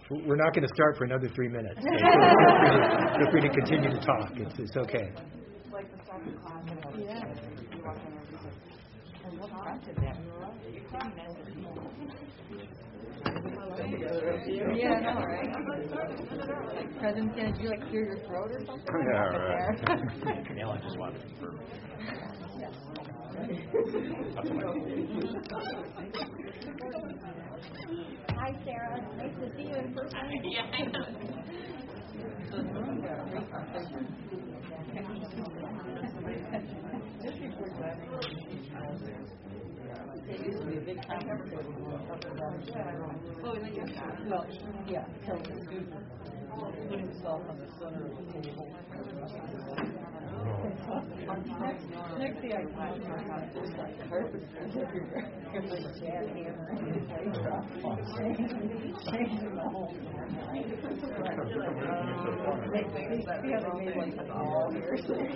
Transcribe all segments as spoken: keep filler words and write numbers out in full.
We're not going to start for another three minutes. So feel, free to, feel free to continue to talk. It's, it's okay. Like the second class. Yeah. And what prompted that? Yeah, I know, right? Like President Kennedy, did you like clear your throat or something? Yeah, right. Neil, I just wanted to confirm. Hi, Sarah. Nice to see you in person. Yeah, I know. It used to be a big conference. Well, yeah, so the student put himself on the center of the table. Next thing I find out, it's like carpet everywhere. There's like a jackhammer and a plate drop. Changing the whole They have made like a wall here.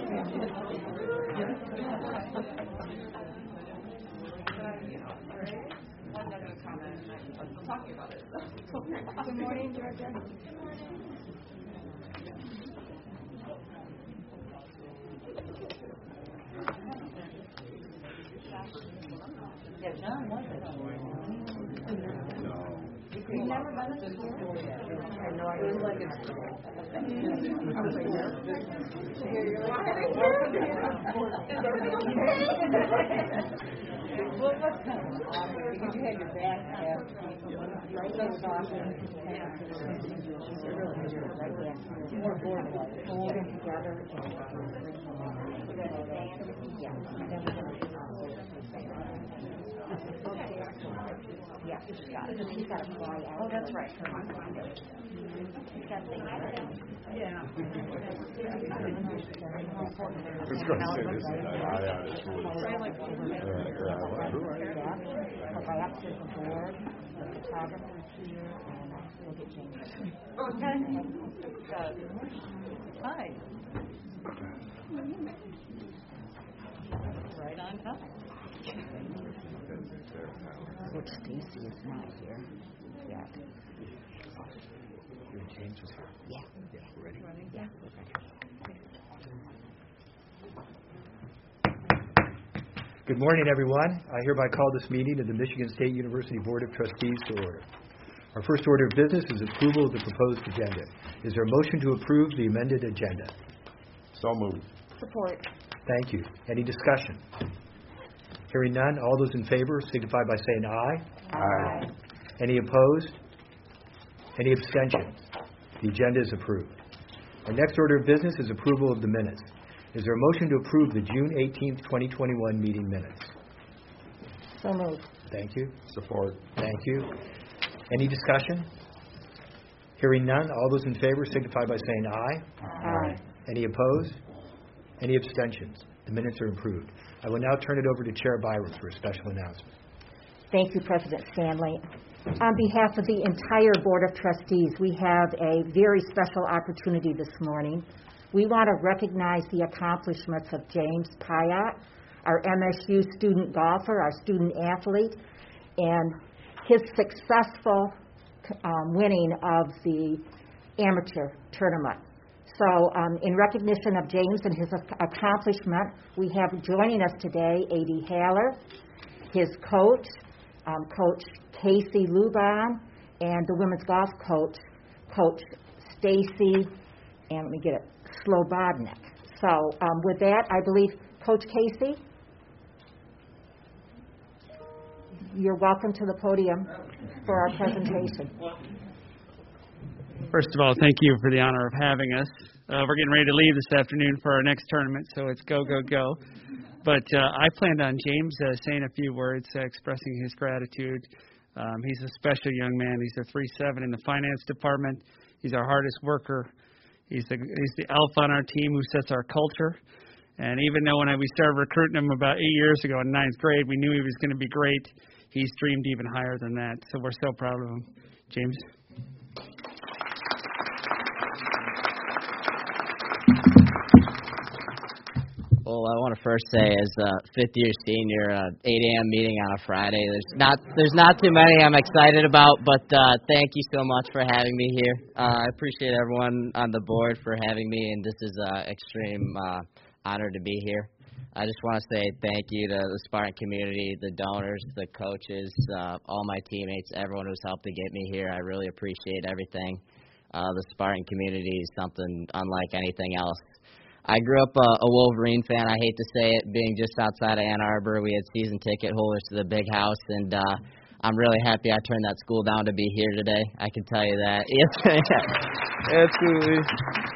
One negative comment, I'm talking about it. Good morning, Georgia. Yeah, John was it. You've never been to school? I know, I was like, it's. I was like, no. Well, what's kind of awkward, because you had your back half, right, so soft, and more bored, like, holding together. Yeah, he's got it. He's got to fly out. Oh, that's right. He's got things ready. Yeah. I was going to say this is not out of school. Right up to the board, the photographer's here, and we'll get James. Hi. Right on time. Which Stacy is not here yet. You and James was here. Yeah. Yeah, we're ready. Yeah. Good morning, everyone. I hereby call this meeting of the Michigan State University Board of Trustees to order. Our first order of business is approval of the proposed agenda. Is there a motion to approve the amended agenda? So moved. Support. Thank you. Any discussion? Hearing none, all those in favor signify by saying aye. Aye. Any opposed? Any abstentions? The agenda is approved. Our next order of business is approval of the minutes. Is there a motion to approve the June eighteenth, twenty twenty-one meeting minutes? So moved. Thank you. Support. Thank you. Any discussion? Hearing none, all those in favor signify by saying aye. Aye. Any opposed? Any abstentions? The minutes are approved. I will now turn it over to Chair Byron for a special announcement. Thank you, President Stanley. On behalf of the entire Board of Trustees, we have a very special opportunity this morning. We want to recognize the accomplishments of James Pyatt, our M S U student golfer, our student athlete, and his successful um, winning of the amateur tournament. So um, in recognition of James and his accomplishment, we have joining us today A D Haller, his coach, um, Coach Casey Luban, and the women's golf coach, Coach Stacy, and let me get it, Slobodnik. So um, with that, I believe, Coach Casey, you're welcome to the podium for our presentation. First of all, thank you for the honor of having us. Uh, we're getting ready to leave this afternoon for our next tournament, so it's go, go, go. But uh, I planned on James uh, saying a few words, uh, expressing his gratitude. Um, he's a special young man. He's a three seven in the finance department. He's our hardest worker. He's the, he's the alpha on our team who sets our culture. And even though when I, we started recruiting him about eight years ago in ninth grade, we knew he was going to be great, he's dreamed even higher than that. So we're so proud of him. James? Well, Well, I want to first say, as a fifth-year senior, uh, eight a.m. meeting on a Friday. There's not there's not too many I'm excited about, but uh, thank you so much for having me here. Uh, I appreciate everyone on the board for having me, and this is an extreme uh, honor to be here. I just want to say thank you to the Spartan community, the donors, the coaches, uh, all my teammates, everyone who's helped to get me here. I really appreciate everything. Uh, the Spartan community is something unlike anything else. I grew up a, a Wolverine fan. I hate to say it, being just outside of Ann Arbor. We had season ticket holders to the big house, and uh, I'm really happy I turned that school down to be here today. I can tell you that. Absolutely.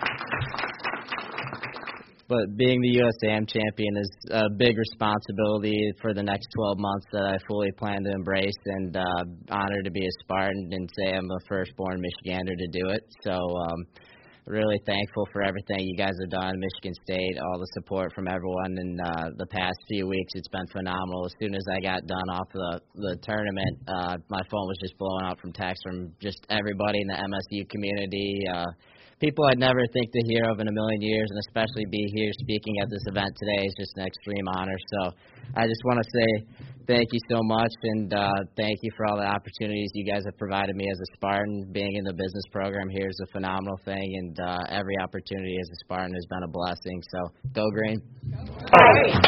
But being the U S A M champion is a big responsibility for the next twelve months that I fully plan to embrace, and uh, honored to be a Spartan and say I'm a firstborn Michigander to do it. So um, really thankful for everything you guys have done, Michigan State, all the support from everyone in uh, the past few weeks. It's been phenomenal. As soon as I got done off the, the tournament, uh, my phone was just blowing up from texts from just everybody in the M S U community, uh, people I'd never think to hear of in a million years, and especially be here speaking at this event today is just an extreme honor. So I just want to say thank you so much, and uh, thank you for all the opportunities you guys have provided me as a Spartan. Being in the business program here is a phenomenal thing, and uh, every opportunity as a Spartan has been a blessing. So go green. All right.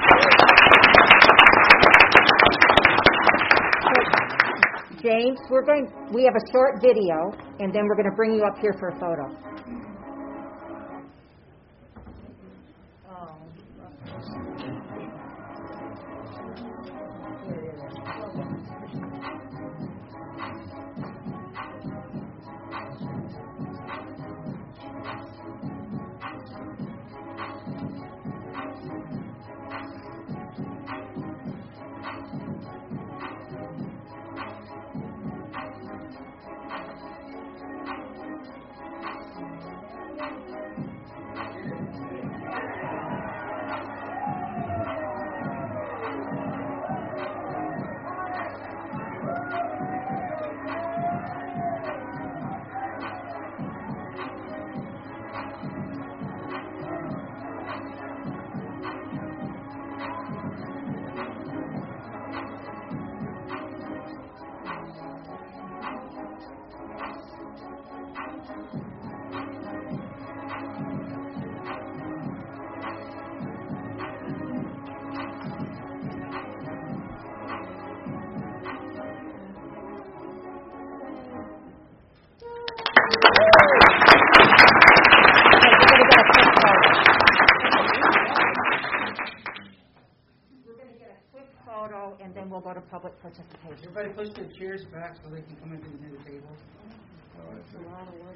James, we're going. We have a short video, and then we're going to bring you up here for a photo. And then we'll go to public participation. Everybody push their chairs back so they can come in near the table. It's a lot of work.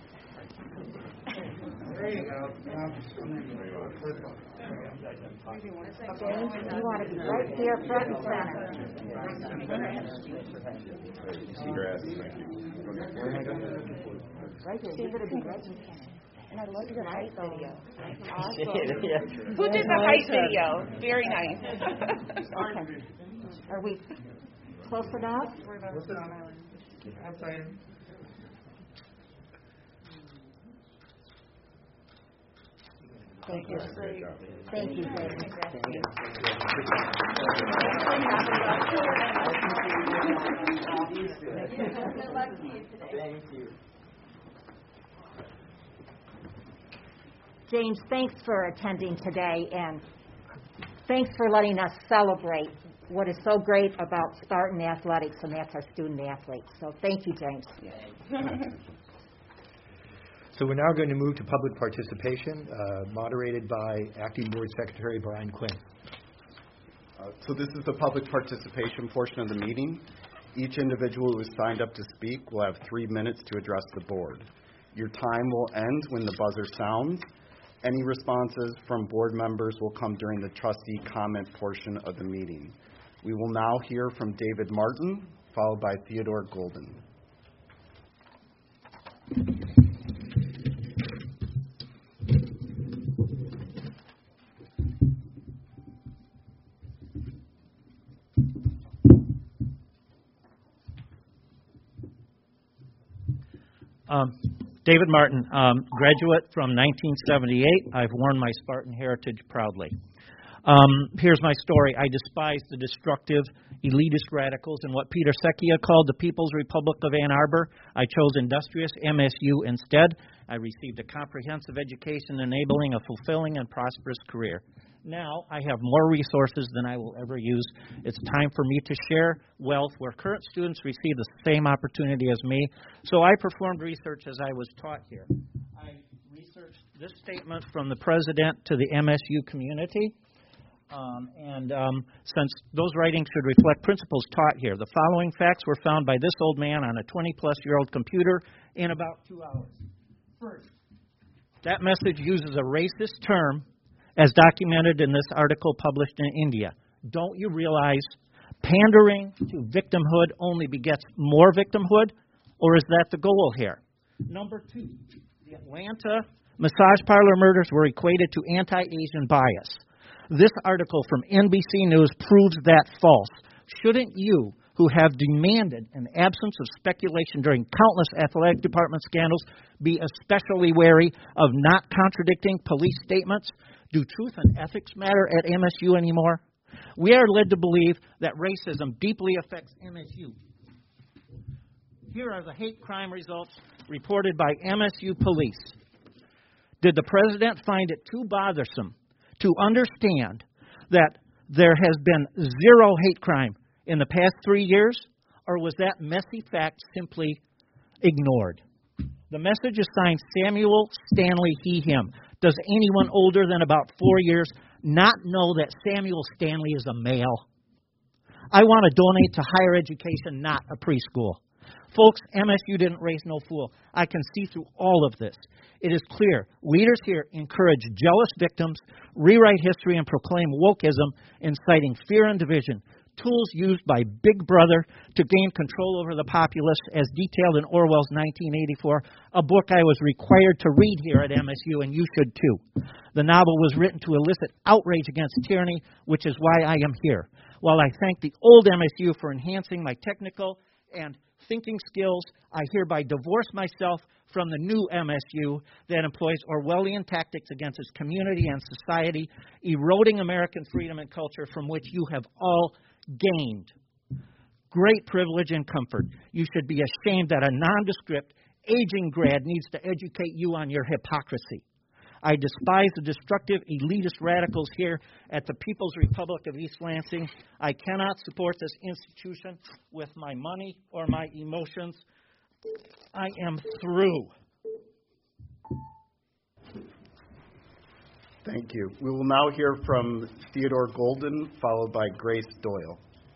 There you go. Now just come in. James, you want to be right here, front and center. Congrats, thank you. Right here. You're going to be right in center. And I love your height video. Awesome. Who did the height video? Very nice. Okay. Are we close enough? What's it on? Outside. Thank you. Thank you, James. Thank you. James, thanks for attending today, and thanks for letting us celebrate what is so great about Spartan athletics, and that's our student athletes. So thank you, James. So we're now going to move to public participation, uh, moderated by Acting Board Secretary Brian Quinn. Uh, so this is the public participation portion of the meeting. Each individual who is signed up to speak will have three minutes to address the board. Your time will end when the buzzer sounds. Any responses from board members will come during the trustee comment portion of the meeting. We will now hear from David Martin, followed by Theodore Golden. Um, David Martin, um, graduate from nineteen seventy-eight. I've worn my Spartan heritage proudly. Um, here's my story. I despise the destructive, elitist radicals in what Peter Secchia called the People's Republic of Ann Arbor. I chose industrious M S U instead. I received a comprehensive education enabling a fulfilling and prosperous career. Now I have more resources than I will ever use. It's time for me to share wealth where current students receive the same opportunity as me. So I performed research as I was taught here. I researched this statement from the president to the M S U community. Um, and um, since those writings should reflect principles taught here, the following facts were found by this old man on a twenty-plus-year-old computer in about two hours. First, that message uses a racist term as documented in this article published in India. Don't you realize pandering to victimhood only begets more victimhood? Or is that the goal here? Number two, the Atlanta massage parlor murders were equated to anti-Asian bias. This article from N B C News proves that false. Shouldn't you, who have demanded an absence of speculation during countless athletic department scandals, be especially wary of not contradicting police statements? Do truth and ethics matter at M S U anymore? We are led to believe that racism deeply affects M S U. Here are the hate crime results reported by M S U police. Did the president find it too bothersome to understand that there has been zero hate crime in the past three years, or was that messy fact simply ignored? The message is signed Samuel Stanley, he, him. Does anyone older than about four years not know that Samuel Stanley is a male? I want to donate to higher education, not a preschool. Folks, M S U didn't raise no fool. I can see through all of this. It is clear leaders here encourage jealous victims, rewrite history, and proclaim wokeism, inciting fear and division, tools used by Big Brother to gain control over the populace, as detailed in Orwell's nineteen eighty-four, a book I was required to read here at M S U, and you should too. The novel was written to elicit outrage against tyranny, which is why I am here. While I thank the old M S U for enhancing my technical and thinking skills, I hereby divorce myself from the new M S U that employs Orwellian tactics against its community and society, eroding American freedom and culture from which you have all gained great privilege and comfort. You should be ashamed that a nondescript, aging grad needs to educate you on your hypocrisy. I despise the destructive elitist radicals here at the People's Republic of East Lansing. I cannot support this institution with my money or my emotions. I am through. Thank you. We will now hear from Theodore Golden, followed by Grace Doyle.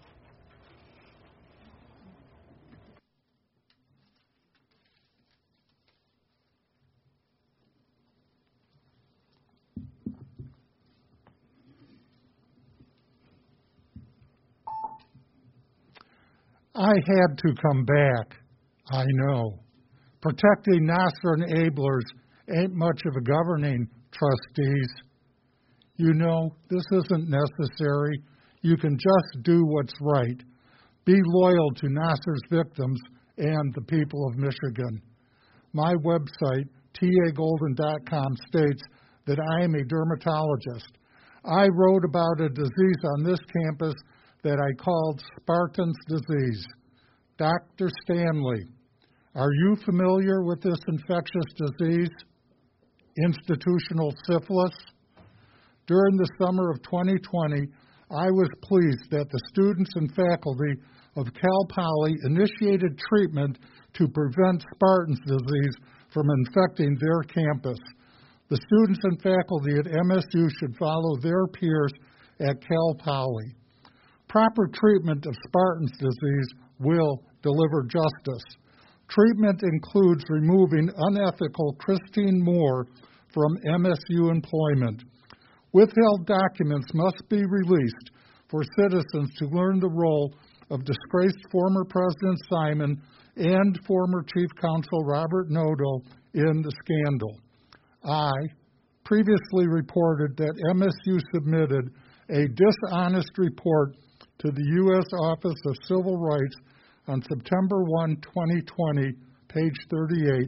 I had to come back, I know. Protecting Nassar enablers ain't much of a governing, trustees. You know, this isn't necessary. You can just do what's right. Be loyal to Nassar's victims and the people of Michigan. My website, T A golden dot com, states that I am a dermatologist. I wrote about a disease on this campus that I called Spartan's disease. Doctor Stanley, are you familiar with this infectious disease? Institutional syphilis? During the summer of twenty twenty, I was pleased that the students and faculty of Cal Poly initiated treatment to prevent Spartan's disease from infecting their campus. The students and faculty at M S U should follow their peers at Cal Poly. Proper treatment of Spartan's disease will deliver justice. Treatment includes removing unethical Christine Moore from M S U employment. Withheld documents must be released for citizens to learn the role of disgraced former President Simon and former Chief Counsel Robert Noto in the scandal. I previously reported that M S U submitted a dishonest report to the U S Office of Civil Rights on September first, twenty twenty, page thirty-eight,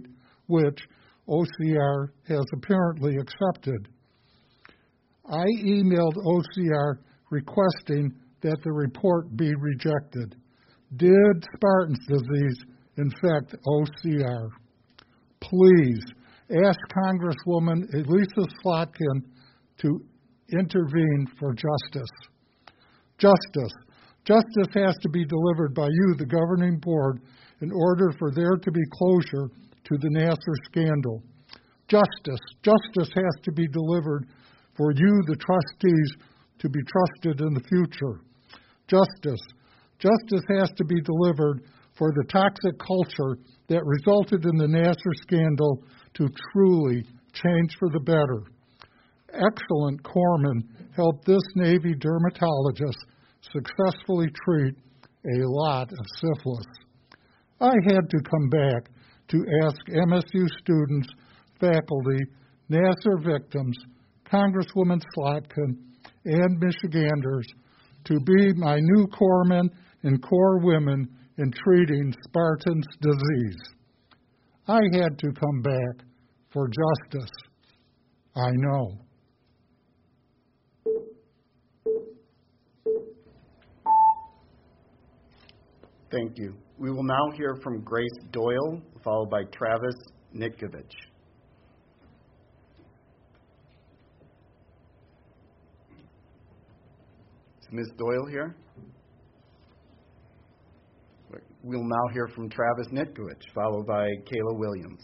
which O C R has apparently accepted. I emailed O C R requesting that the report be rejected. Did Spartan's disease infect O C R? Please ask Congresswoman Elisa Slotkin to intervene for justice. Justice. Justice has to be delivered by you, the governing board, in order for there to be closure to the Nassar scandal. Justice. Justice has to be delivered for you, the trustees, to be trusted in the future. Justice. Justice has to be delivered for the toxic culture that resulted in the Nassar scandal to truly change for the better. Excellent corpsmen helped this Navy dermatologist successfully treat a lot of syphilis. I had to come back to ask M S U students, faculty, Nassar victims, Congresswoman Slotkin, and Michiganders to be my new corpsmen and corps women in treating Spartan's disease. I had to come back for justice. I know. Thank you. We will now hear from Grace Doyle, followed by Travis Nitkovich. Is Miz Doyle here? We'll now hear from Travis Nitkovich, followed by Kayla Williams.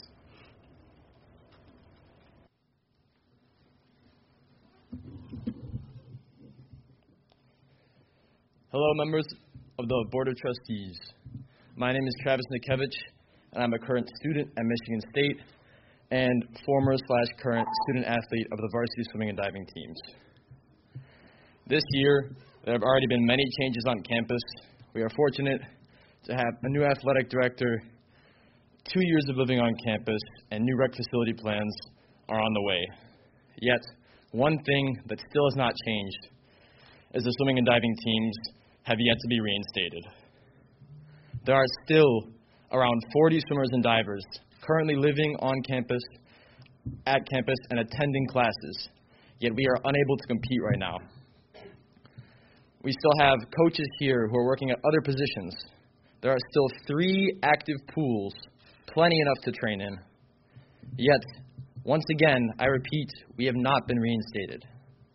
Hello, members of the Board of Trustees. My name is Travis Nitkovich, and I'm a current student at Michigan State and former slash current student athlete of the varsity swimming and diving teams. This year, there have already been many changes on campus. We are fortunate to have a new athletic director, two years of living on campus, and new rec facility plans are on the way. Yet, one thing that still has not changed is the swimming and diving teams have yet to be reinstated. There are still around forty swimmers and divers currently living on campus, at campus, and attending classes, yet we are unable to compete right now. We still have coaches here who are working at other positions. There are still three active pools, plenty enough to train in. Yet, once again, I repeat, we have not been reinstated.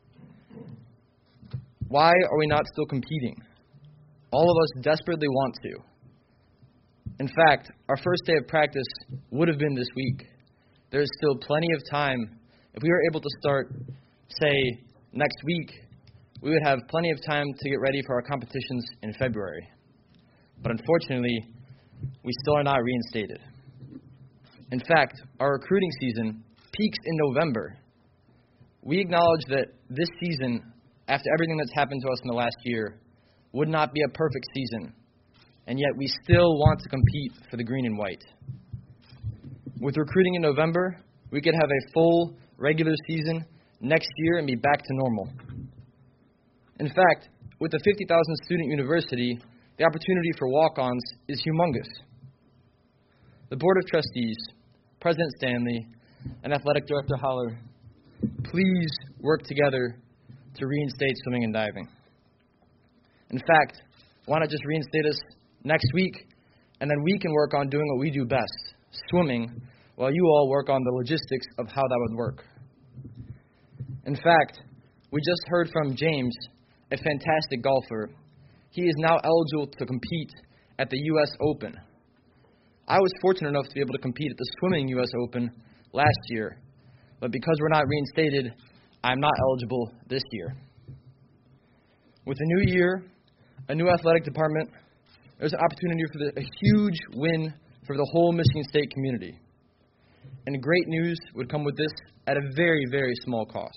Why are we not still competing? All of us desperately want to. In fact, our first day of practice would have been this week. There is still plenty of time. If we were able to start, say, next week, we would have plenty of time to get ready for our competitions in February. But unfortunately, we still are not reinstated. In fact, our recruiting season peaks in November. We acknowledge that this season, after everything that's happened to us in the last year, would not be a perfect season, and yet we still want to compete for the green and white. With recruiting in November, we could have a full regular season next year and be back to normal. In fact, with a fifty thousand student university, the opportunity for walk-ons is humongous. The Board of Trustees, President Stanley, and Athletic Director Holler, please work together to reinstate swimming and diving. In fact, why not just reinstate us next week, and then we can work on doing what we do best, swimming, while you all work on the logistics of how that would work. In fact, we just heard from James, a fantastic golfer. He is now eligible to compete at the U S Open. I was fortunate enough to be able to compete at the swimming U S Open last year, but because we're not reinstated, I'm not eligible this year. With a new year, a new athletic department, there's an opportunity for the, a huge win for the whole Michigan State community. And great news would come with this at a very, very small cost.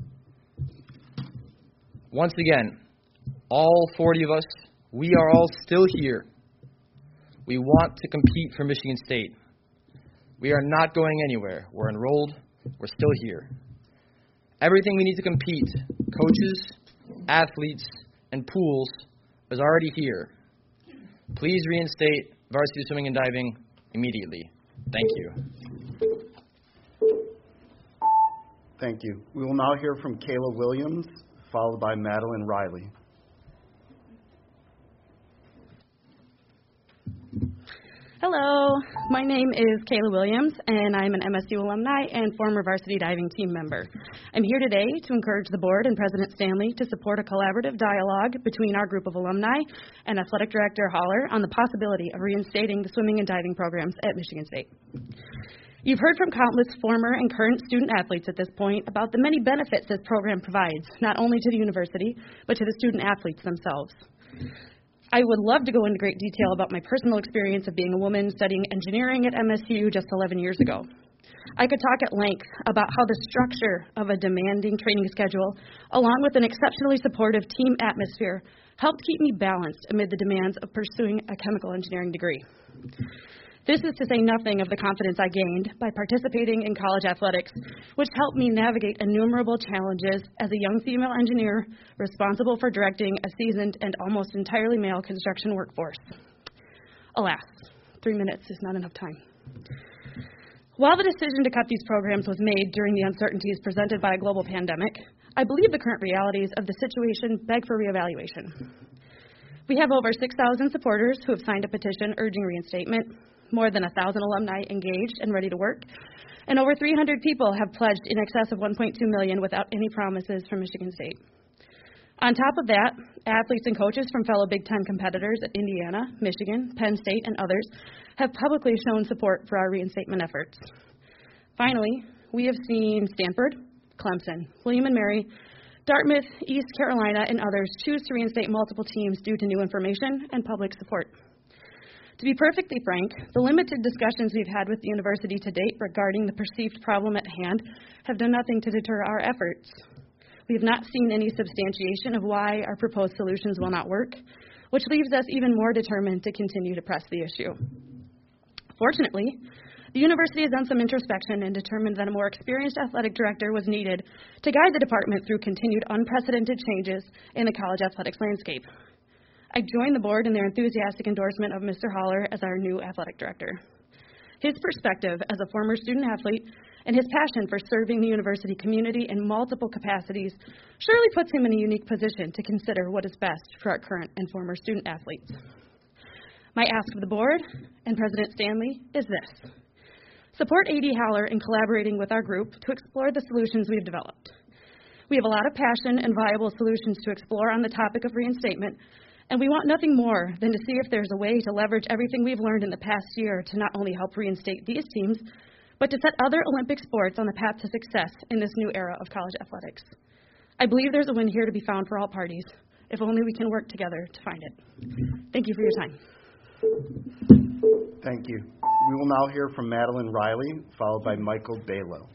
Once again, all forty of us, we are all still here. We want to compete for Michigan State. We are not going anywhere. We're enrolled. We're still here. Everything we need to compete, coaches, athletes, and pools, is already here. Please reinstate varsity swimming and diving immediately. Thank you. Thank you. We will now hear from Kayla Williams, followed by Madeline Riley. Hello, my name is Kayla Williams, and I'm an M S U alumni and former varsity diving team member. I'm here today to encourage the board and President Stanley to support a collaborative dialogue between our group of alumni and Athletic Director Holler on the possibility of reinstating the swimming and diving programs at Michigan State. You've heard from countless former and current student athletes at this point about the many benefits this program provides, not only to the university, but to the student athletes themselves. I would love to go into great detail about my personal experience of being a woman studying engineering at M S U just eleven years ago. I could talk at length about how the structure of a demanding training schedule, along with an exceptionally supportive team atmosphere, helped keep me balanced amid the demands of pursuing a chemical engineering degree. This is to say nothing of the confidence I gained by participating in college athletics, which helped me navigate innumerable challenges as a young female engineer responsible for directing a seasoned and almost entirely male construction workforce. Alas, three minutes is not enough time. While the decision to cut these programs was made during the uncertainties presented by a global pandemic, I believe the current realities of the situation beg for reevaluation. We have over six thousand supporters who have signed a petition urging reinstatement, more than one thousand alumni engaged and ready to work, and over three hundred people have pledged in excess of one point two million dollars without any promises from Michigan State. On top of that, athletes and coaches from fellow Big Ten competitors at Indiana, Michigan, Penn State, and others have publicly shown support for our reinstatement efforts. Finally, we have seen Stanford, Clemson, William and Mary, Dartmouth, East Carolina, and others choose to reinstate multiple teams due to new information and public support. To be perfectly frank, the limited discussions we've had with the university to date regarding the perceived problem at hand have done nothing to deter our efforts. We have not seen any substantiation of why our proposed solutions will not work, which leaves us even more determined to continue to press the issue. Fortunately, the university has done some introspection and determined that a more experienced athletic director was needed to guide the department through continued unprecedented changes in the college athletics landscape. I joined the board in their enthusiastic endorsement of Mister Holler as our new athletic director. His perspective as a former student athlete and his passion for serving the university community in multiple capacities surely puts him in a unique position to consider what is best for our current and former student athletes. My ask of the board and President Stanley is this: support A D Holler in collaborating with our group to explore the solutions we've developed. We have a lot of passion and viable solutions to explore on the topic of reinstatement, and we want nothing more than to see if there's a way to leverage everything we've learned in the past year to not only help reinstate these teams, but to set other Olympic sports on the path to success in this new era of college athletics. I believe there's a win here to be found for all parties, if only we can work together to find it. Thank you for your time. Thank you. We will now hear from Madeline Riley, followed by Michael Balo.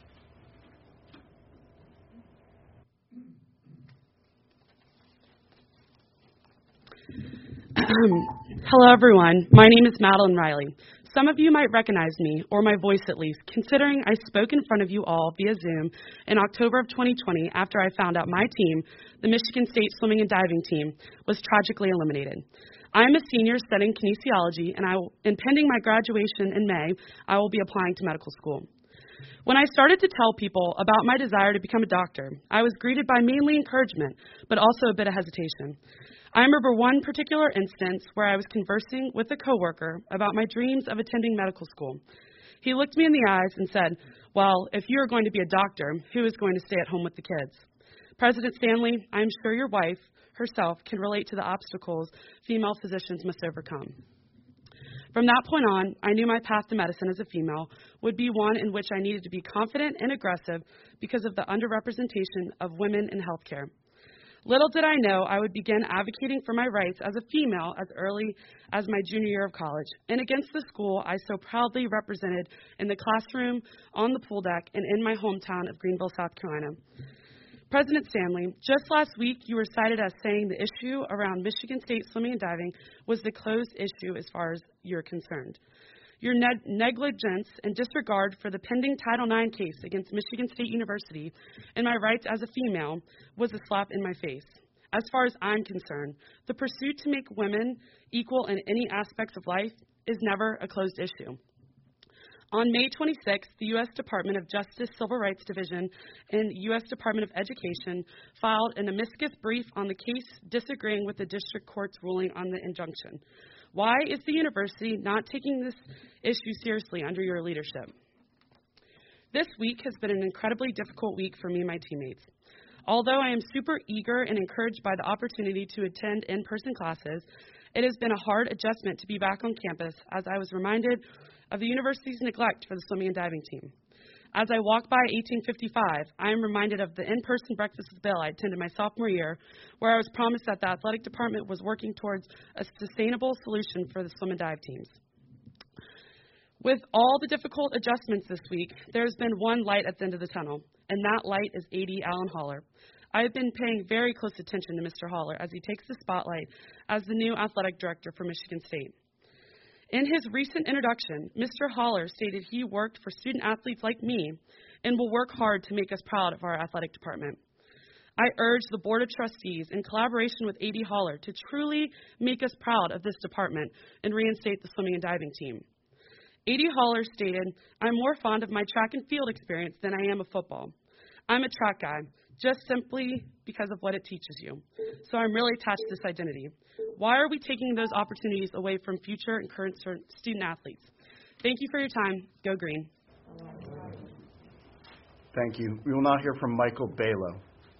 Hello, everyone. My name is Madeline Riley. Some of you might recognize me, or my voice at least, considering I spoke in front of you all via Zoom in October of twenty twenty after I found out my team, the Michigan State swimming and diving team, was tragically eliminated. I am a senior studying kinesiology, and, I will, and pending my graduation in May, I will be applying to medical school. When I started to tell people about my desire to become a doctor, I was greeted by mainly encouragement, but also a bit of hesitation. I remember one particular instance where I was conversing with a coworker about my dreams of attending medical school. He looked me in the eyes and said, "Well, if you are going to be a doctor, who is going to stay at home with the kids?" President Stanley, I am sure your wife herself can relate to the obstacles female physicians must overcome. From that point on, I knew my path to medicine as a female would be one in which I needed to be confident and aggressive because of the underrepresentation of women in healthcare. Little did I know I would begin advocating for my rights as a female as early as my junior year of college, and against the school I so proudly represented in the classroom, on the pool deck, and in my hometown of Greenville, South Carolina. President Stanley, just last week you were cited as saying the issue around Michigan State swimming and diving was the closed issue as far as you're concerned. Your ne- negligence and disregard for the pending Title nine case against Michigan State University and my rights as a female was a slap in my face. As far as I'm concerned, the pursuit to make women equal in any aspects of life is never a closed issue. On May twenty-sixth, the U S Department of Justice Civil Rights Division and U S Department of Education filed an amicus brief on the case disagreeing with the district court's ruling on the injunction. Why is the university not taking this issue seriously under your leadership? This week has been an incredibly difficult week for me and my teammates. Although I am super eager and encouraged by the opportunity to attend in-person classes, it has been a hard adjustment to be back on campus as I was reminded of the university's neglect for the swimming and diving team. As I walk by eighteen fifty-five, I am reminded of the in-person breakfast with Bill I attended my sophomore year, where I was promised that the athletic department was working towards a sustainable solution for the swim and dive teams. With all the difficult adjustments this week, there has been one light at the end of the tunnel, and that light is A D Alan Haller. I have been paying very close attention to Mister Haller as he takes the spotlight as the new athletic director for Michigan State. In his recent introduction, Mister Haller stated he worked for student athletes like me and will work hard to make us proud of our athletic department. I urge the Board of Trustees, in collaboration with A D Haller, to truly make us proud of this department and reinstate the swimming and diving team. A D Haller stated, "I'm more fond of my track and field experience than I am of football. I'm a track guy, just simply because of what it teaches you. So I'm really attached to this identity. Why are we taking those opportunities away from future and current student athletes? Thank you for your time. Go Green." Thank you. We will now hear from Michael Balo.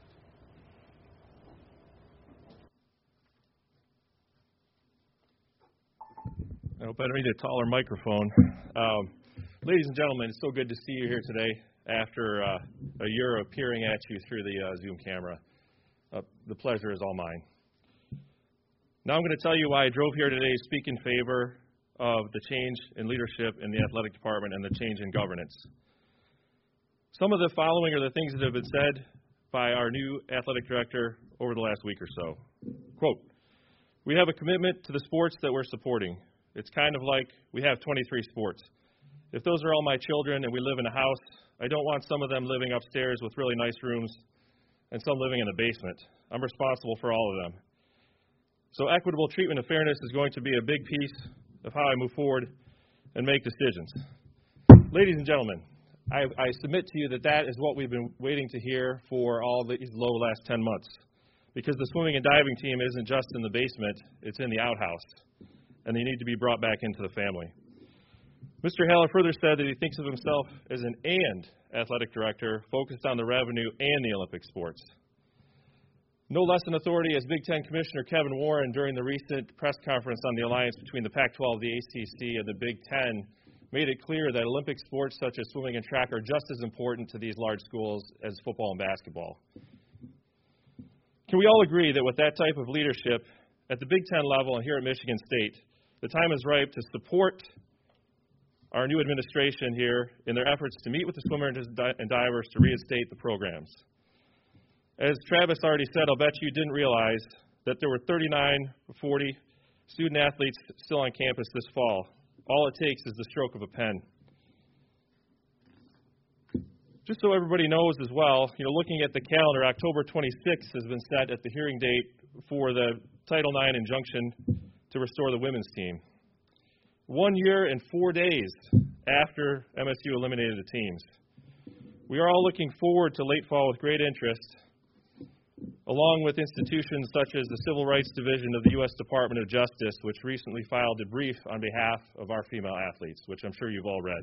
I hope I don't need a taller microphone. Um, ladies and gentlemen, it's so good to see you here today after uh, a year of peering at you through the uh, Zoom camera. Uh, the pleasure is all mine. Now I'm going to tell you why I drove here today to speak in favor of the change in leadership in the athletic department and the change in governance. Some of the following are the things that have been said by our new athletic director over the last week or so. Quote, "We have a commitment to the sports that we're supporting. It's kind of like we have twenty-three sports. If those are all my children and we live in a house, I don't want some of them living upstairs with really nice rooms and some living in the basement. I'm responsible for all of them. So equitable treatment and fairness is going to be a big piece of how I move forward and make decisions." Ladies and gentlemen, I, I submit to you that that is what we've been waiting to hear for all these low last ten months. Because the swimming and diving team isn't just in the basement, it's in the outhouse. And they need to be brought back into the family. Mister Haller further said that he thinks of himself as an and athletic director focused on the revenue and the Olympic sports. No less an authority as Big Ten Commissioner Kevin Warren during the recent press conference on the alliance between the Pac twelve, the A C C, and the Big Ten made it clear that Olympic sports such as swimming and track are just as important to these large schools as football and basketball. Can we all agree that with that type of leadership at the Big Ten level and here at Michigan State, the time is ripe to support our new administration here in their efforts to meet with the swimmers and divers to reinstate the programs? As Travis already said, I'll bet you didn't realize that there were thirty-nine or forty student athletes still on campus this fall. All it takes is the stroke of a pen. Just so everybody knows as well, you know, looking at the calendar, October twenty-sixth has been set at the hearing date for the Title nine injunction to restore the women's team. One year and four days after M S U eliminated the teams. We are all looking forward to late fall with great interest, along with institutions such as the Civil Rights Division of the U S Department of Justice, which recently filed a brief on behalf of our female athletes, which I'm sure you've all read.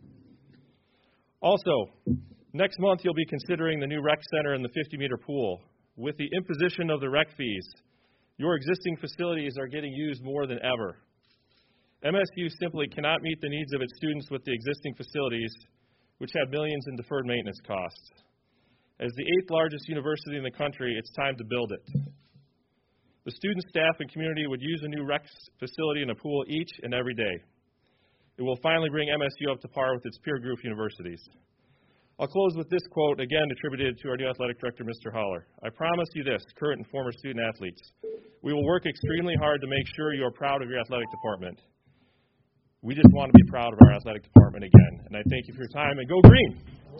Also, next month you'll be considering the new rec center and the fifty-meter pool. With the imposition of the rec fees, your existing facilities are getting used more than ever. M S U simply cannot meet the needs of its students with the existing facilities, which have millions in deferred maintenance costs. As the eighth largest university in the country, it's time to build it. The students, staff, and community would use a new rec facility and a pool each and every day. It will finally bring M S U up to par with its peer group universities. I'll close with this quote, again attributed to our new athletic director, Mister Haller. "I promise you this, current and former student athletes. We will work extremely hard to make sure you are proud of your athletic department. We just want to be proud of our athletic department again. And I thank you for your time, and go Green!"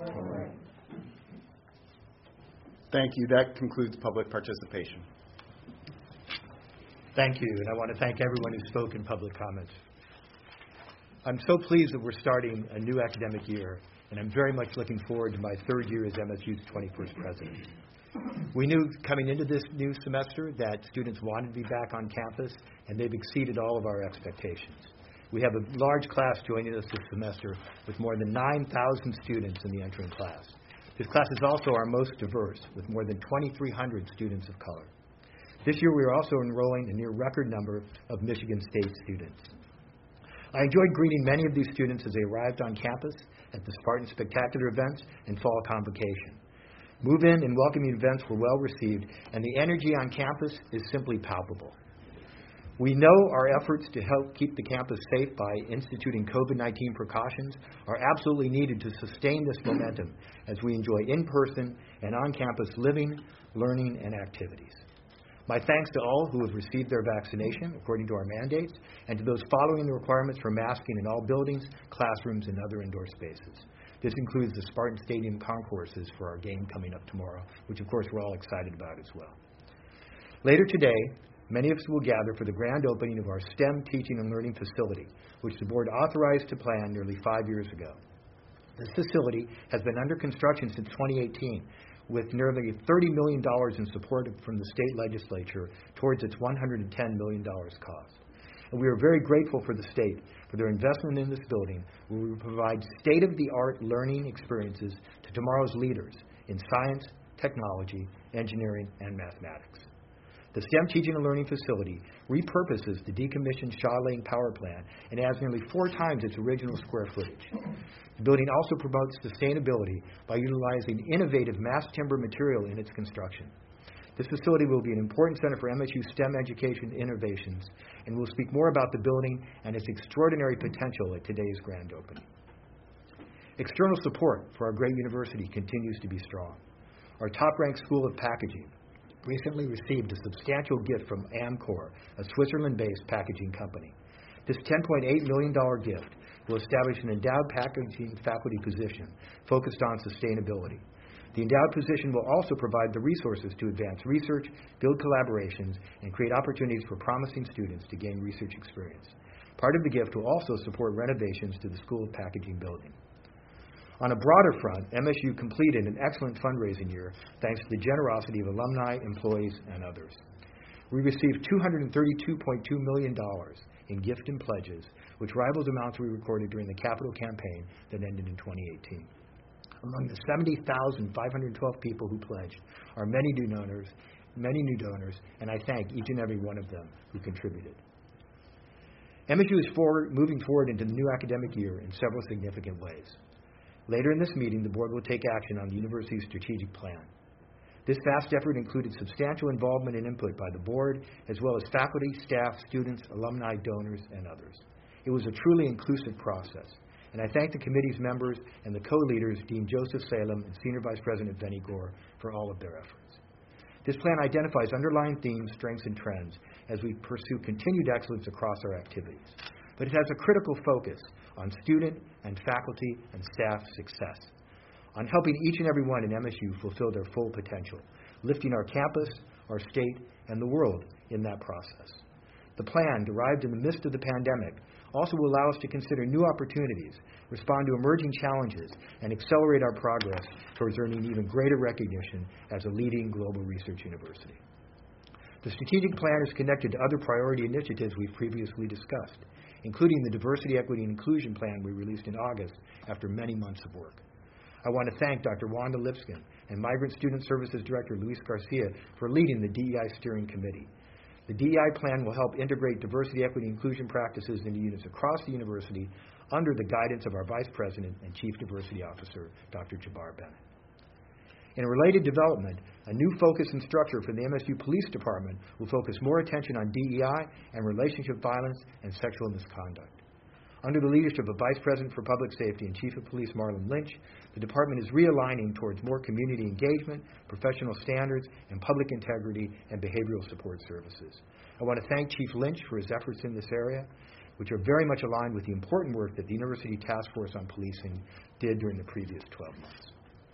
Thank you. That concludes public participation. Thank you, and I want to thank everyone who spoke in public comments. I'm so pleased that we're starting a new academic year, and I'm very much looking forward to my third year as M S U's twenty-first president. We knew coming into this new semester that students wanted to be back on campus, and they've exceeded all of our expectations. We have a large class joining us this semester with more than nine thousand students in the entering class. This class is also our most diverse, with more than twenty-three hundred students of color. This year we are also enrolling a near record number of Michigan State students. I enjoyed greeting many of these students as they arrived on campus at the Spartan Spectacular events and Fall Convocation. Move-in and welcoming events were well received, and the energy on campus is simply palpable. We know our efforts to help keep the campus safe by instituting COVID nineteen precautions are absolutely needed to sustain this momentum as we enjoy in-person and on-campus living, learning, and activities. My thanks to all who have received their vaccination according to our mandates, and to those following the requirements for masking in all buildings, classrooms, and other indoor spaces. This includes the Spartan Stadium concourses for our game coming up tomorrow, which of course we're all excited about as well. Later today, many of us will gather for the grand opening of our STEM teaching and learning facility, which the board authorized to plan nearly five years ago. This facility has been under construction since twenty eighteen, with nearly thirty million dollars in support from the state legislature towards its one hundred ten million dollars cost. And we are very grateful for the state for their investment in this building, where we will provide state-of-the-art learning experiences to tomorrow's leaders in science, technology, engineering, and mathematics. The STEM Teaching and Learning Facility repurposes the decommissioned Shaw Lane power plant and adds nearly four times its original square footage. The building also promotes sustainability by utilizing innovative mass timber material in its construction. This facility will be an important center for M S U STEM education innovations, and we'll speak more about the building and its extraordinary potential at today's grand opening. External support for our great university continues to be strong. Our top-ranked School of Packaging recently received a substantial gift from Amcor, a Switzerland-based packaging company. This ten point eight million dollars gift will establish an endowed packaging faculty position focused on sustainability. The endowed position will also provide the resources to advance research, build collaborations, and create opportunities for promising students to gain research experience. Part of the gift will also support renovations to the School of Packaging building. On a broader front, M S U completed an excellent fundraising year thanks to the generosity of alumni, employees, and others. We received two hundred thirty-two point two million dollars in gift and pledges, which rivals amounts we recorded during the capital campaign that ended in twenty eighteen. Among the seventy thousand five hundred twelve people who pledged are many new donors, many new donors, and I thank each and every one of them who contributed. M S U is forward, moving forward into the new academic year in several significant ways. Later in this meeting, the board will take action on the university's strategic plan. This vast effort included substantial involvement and input by the board, as well as faculty, staff, students, alumni, donors, and others. It was a truly inclusive process, and I thank the committee's members and the co-leaders, Dean Joseph Salem and Senior Vice President Benny Gore, for all of their efforts. This plan identifies underlying themes, strengths, and trends as we pursue continued excellence across our activities. But it has a critical focus on student and faculty and staff success, on helping each and every one in M S U fulfill their full potential, lifting our campus, our state, and the world in that process. The plan, derived in the midst of the pandemic, also will allow us to consider new opportunities, respond to emerging challenges, and accelerate our progress towards earning even greater recognition as a leading global research university. The strategic plan is connected to other priority initiatives we've previously discussed, including the Diversity, Equity, and Inclusion Plan we released in August after many months of work. I want to thank Doctor Wanda Lipscomb and Migrant Student Services Director Luis Garcia for leading the D E I Steering Committee. The D E I plan will help integrate diversity, equity, and inclusion practices into units across the university under the guidance of our Vice President and Chief Diversity Officer, Doctor Jabbar Bennett. In a related development, a new focus and structure for the M S U Police Department will focus more attention on D E I and relationship violence and sexual misconduct. Under the leadership of Vice President for Public Safety and Chief of Police Marlon Lynch, the department is realigning towards more community engagement, professional standards, and public integrity and behavioral support services. I want to thank Chief Lynch for his efforts in this area, which are very much aligned with the important work that the University Task Force on Policing did during the previous twelve months.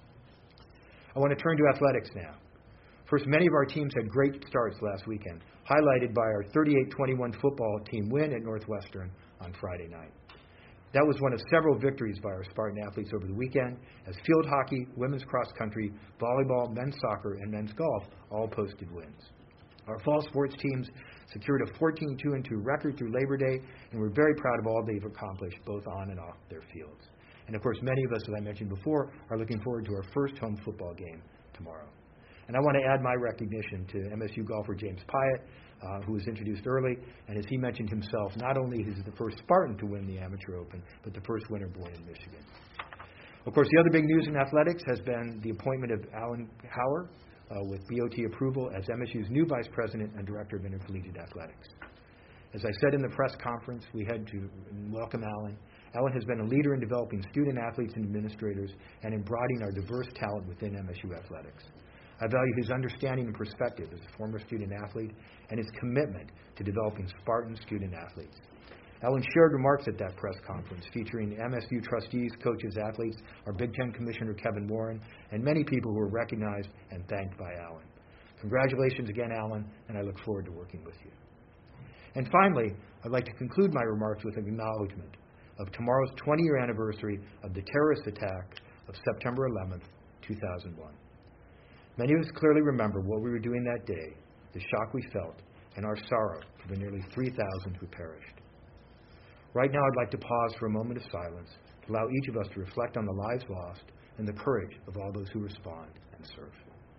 I want to turn to athletics now. First, many of our teams had great starts last weekend, highlighted by our thirty-eight twenty-one football team win at Northwestern on Friday night. That was one of several victories by our Spartan athletes over the weekend, as field hockey, women's cross country, volleyball, men's soccer, and men's golf all posted wins. Our fall sports teams secured a fourteen two and two record through Labor Day, and we're very proud of all they've accomplished, both on and off their fields. And of course, many of us, as I mentioned before, are looking forward to our first home football game tomorrow. And I want to add my recognition to M S U golfer James Pyatt, uh, who was introduced early, and as he mentioned himself, not only is he the first Spartan to win the Amateur Open, but the first winner born in Michigan. Of course, the other big news in athletics has been the appointment of Alan Hauer uh, with B O T approval as M S U's new Vice President and Director of Intercollegiate Athletics. As I said in the press conference, we had to welcome Alan. Alan has been a leader in developing student athletes and administrators and in broadening our diverse talent within M S U athletics. I value his understanding and perspective as a former student athlete and his commitment to developing Spartan student athletes. Alan shared remarks at that press conference featuring M S U trustees, coaches, athletes, our Big Ten Commissioner Kevin Warren, and many people who were recognized and thanked by Alan. Congratulations again, Alan, and I look forward to working with you. And finally, I'd like to conclude my remarks with an acknowledgement of tomorrow's twenty-year anniversary of the terrorist attack of September eleventh, two thousand one. Many of us clearly remember what we were doing that day, the shock we felt, and our sorrow for the nearly three thousand who perished. Right now, I'd like to pause for a moment of silence to allow each of us to reflect on the lives lost and the courage of all those who respond and serve.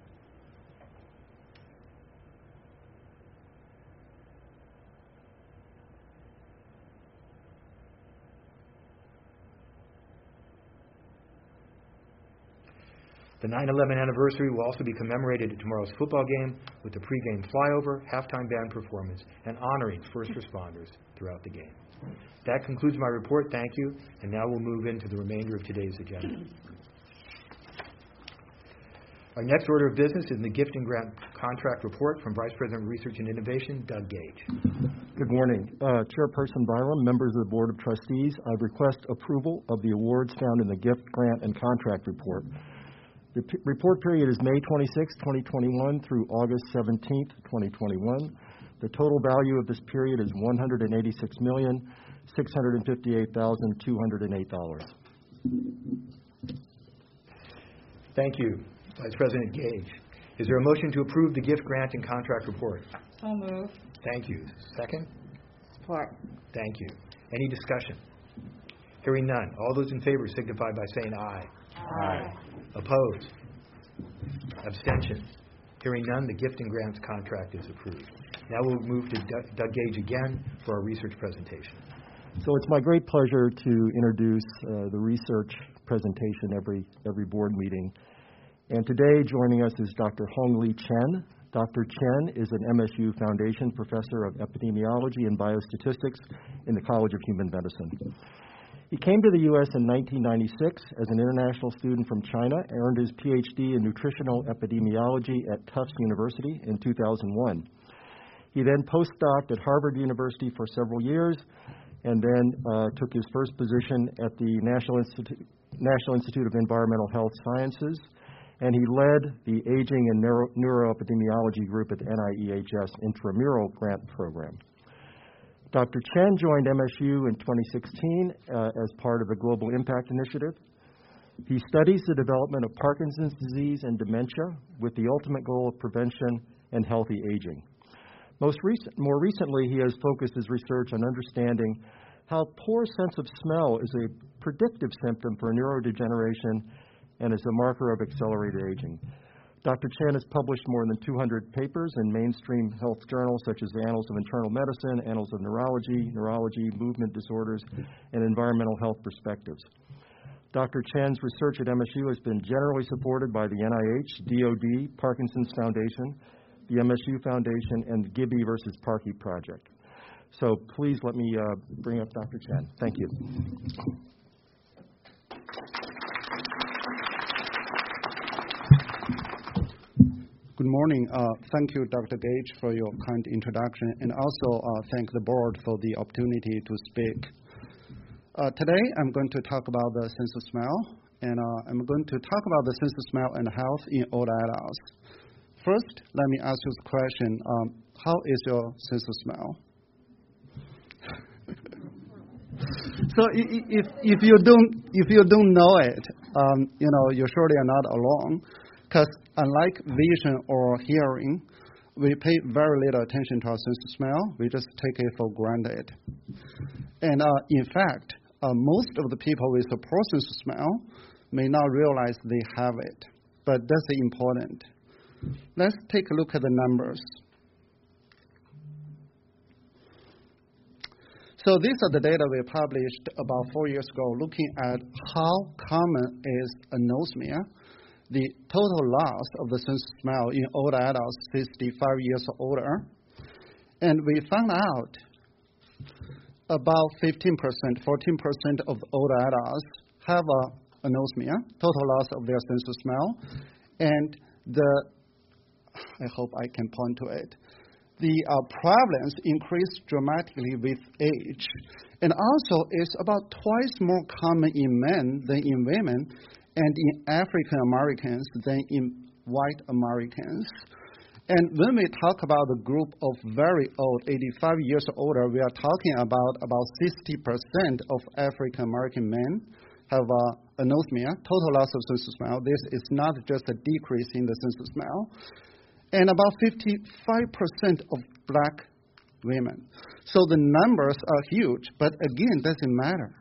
The nine eleven anniversary will also be commemorated at tomorrow's football game with a pregame flyover, halftime band performance, and honoring first responders throughout the game. That concludes my report. Thank you. And now we'll move into the remainder of today's agenda. Our next order of business is the gift and grant contract report from Vice President of Research and Innovation, Doug Gage. Good morning. Uh, Chairperson Byram, members of the Board of Trustees, I request approval of the awards found in the gift, grant, and contract report. The p- report period is May twenty-sixth, twenty twenty-one through August seventeenth, twenty twenty-one. The total value of this period is one hundred eighty-six million, six hundred fifty-eight thousand, two hundred eight dollars. Thank you, Vice President Gage. Is there a motion to approve the gift, grant, and contract report? So moved. Thank you. Second? Support. Thank you. Any discussion? Hearing none. All those in favor signify by saying aye. Aye. Opposed? Abstentions? Hearing none, the gift and grants contract is approved. Now we'll move to Doug, Doug Gage again for our research presentation. So it's my great pleasure to introduce uh, the research presentation every every board meeting. And today joining us is Doctor Hong-Lee Chen. Doctor Chen is an M S U Foundation Professor of Epidemiology and Biostatistics in the College of Human Medicine. He came to the U S in nineteen ninety-six as an international student from China, earned his P H D in nutritional epidemiology at Tufts University in two thousand one. He then postdoced at Harvard University for several years and then uh, took his first position at the National Institute, National Institute of Environmental Health Sciences, and he led the Aging and Neuro, Neuroepidemiology group at the N I E H S Intramural Grant Program. Doctor Chen joined M S U in twenty sixteen uh, as part of the Global Impact Initiative. He studies the development of Parkinson's disease and dementia with the ultimate goal of prevention and healthy aging. Most recent, more recently, he has focused his research on understanding how poor sense of smell is a predictive symptom for neurodegeneration and is a marker of accelerated aging. Doctor Chen has published more than two hundred papers in mainstream health journals such as the Annals of Internal Medicine, Annals of Neurology, Neurology, Movement Disorders, and Environmental Health Perspectives. Doctor Chen's research at M S U has been generally supported by the N I H, D O D, Parkinson's Foundation, the M S U Foundation, and the Gibby versus Parkey Project. So please let me uh, bring up Doctor Chen. Thank you. Good morning. Uh, thank you, Doctor Gage, for your kind introduction, and also uh, thank the board for the opportunity to speak. Uh, today, I'm going to talk about the sense of smell, and uh, I'm going to talk about the sense of smell and health in older adults. First, let me ask you a question. Um, how is your sense of smell? So if if you don't if you don't know it, um, you know you surely are not alone, because unlike vision or hearing, we pay very little attention to our sense of smell. We just take it for granted. And uh, in fact, uh, most of the people with a poor sense of smell may not realize they have it, but that's important. Let's take a look at the numbers. So these are the data we published about four years ago, looking at how common is anosmia, the total loss of the sense of smell in older adults sixty-five years or older. And we found out about fifteen percent, fourteen percent of older adults have a anosmia, total loss of their sense of smell. And the, I hope I can point to it, the uh, prevalence increased dramatically with age. And also it's about twice more common in men than in women, and in African Americans than in white Americans. And when we talk about the group of very old, eighty-five years or older, we are talking about about sixty percent of African American men have uh, anosmia, total loss of sense of smell. This is not just a decrease in the sense of smell. And about fifty-five percent of black women. So the numbers are huge, but again, doesn't matter.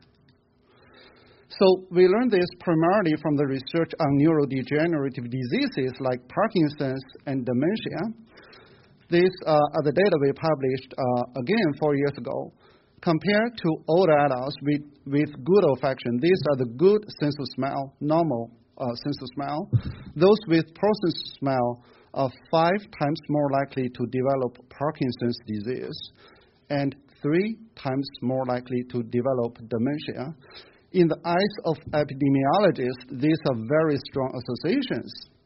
So we learned this primarily from the research on neurodegenerative diseases like Parkinson's and dementia. These uh, are the data we published uh, again four years ago. Compared to older adults with, with good olfaction, these are the good sense of smell, normal uh, sense of smell. Those with poor sense of smell are five times more likely to develop Parkinson's disease and three times more likely to develop dementia. In the eyes of epidemiologists, these are very strong associations.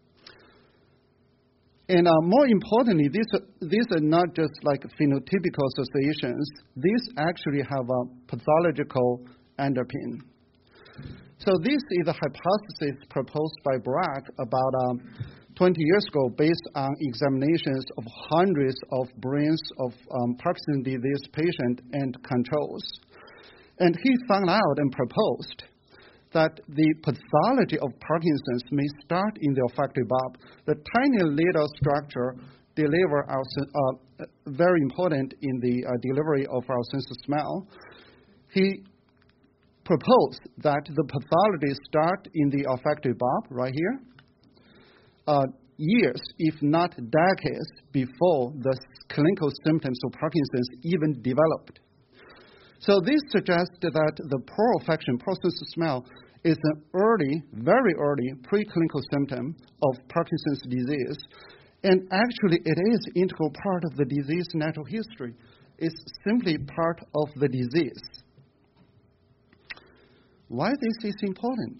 And uh, more importantly, these are, these are not just like phenotypical associations. These actually have a pathological underpin. So this is a hypothesis proposed by Brack about um, twenty years ago based on examinations of hundreds of brains of um, Parkinson's disease patients and controls. And he found out and proposed that the pathology of Parkinson's may start in the olfactory bulb. The tiny little structure deliver our uh, very important in the uh, delivery of our sense of smell. He proposed that the pathology start in the olfactory bulb right here, uh, years, if not decades, before the clinical symptoms of Parkinson's even developed. So this suggests that the poor olfaction, poor sense of smell, is an early, very early preclinical symptom of Parkinson's disease. And actually, it is an integral part of the disease natural history. It's simply part of the disease. Why this is important?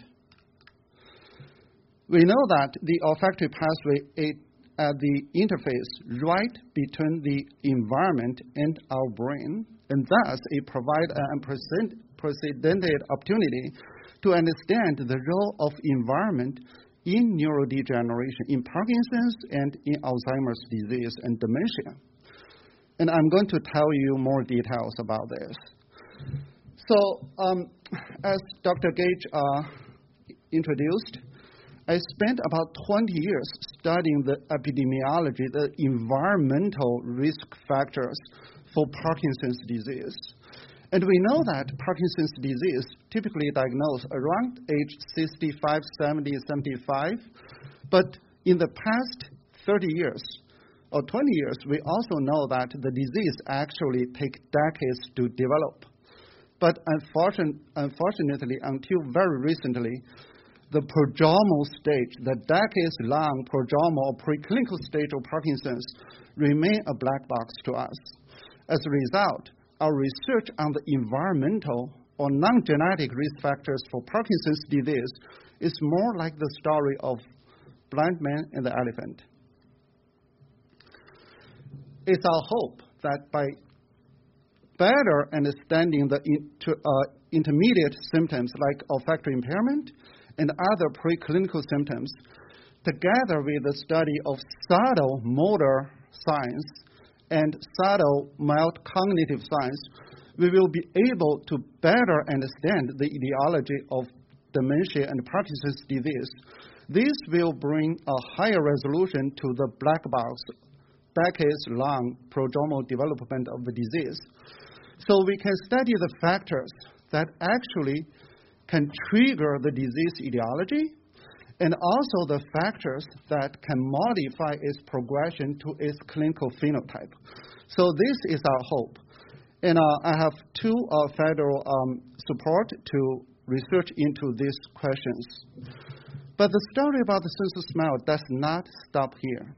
We know that the olfactory pathway is at the interface right between the environment and our brain, and thus it provides an unprecedented opportunity to understand the role of environment in neurodegeneration, in Parkinson's and in Alzheimer's disease and dementia. And I'm going to tell you more details about this. So, um, as Doctor Gage uh, introduced, I spent about twenty years studying the epidemiology, the environmental risk factors for Parkinson's disease. And we know that Parkinson's disease typically diagnosed around age sixty-five, seventy, seventy-five. But in the past thirty years or twenty years, we also know that the disease actually takes decades to develop. But unfortunately, unfortunately, until very recently, the prodromal stage, the decades-long prodromal or preclinical stage of Parkinson's remain a black box to us. As a result, our research on the environmental or non-genetic risk factors for Parkinson's disease is more like the story of blind man and the elephant. It's our hope that by better understanding the inter, uh, intermediate symptoms like olfactory impairment and other preclinical symptoms, together with the study of subtle motor signs and subtle mild cognitive signs, we will be able to better understand the etiology of dementia and Parkinson's disease. This will bring a higher resolution to the black box, decades-long prodromal development of the disease. So we can study the factors that actually can trigger the disease etiology, and also the factors that can modify its progression to its clinical phenotype. So this is our hope. And uh, I have two uh, federal um, support to research into these questions. But the story about the sense of smell does not stop here.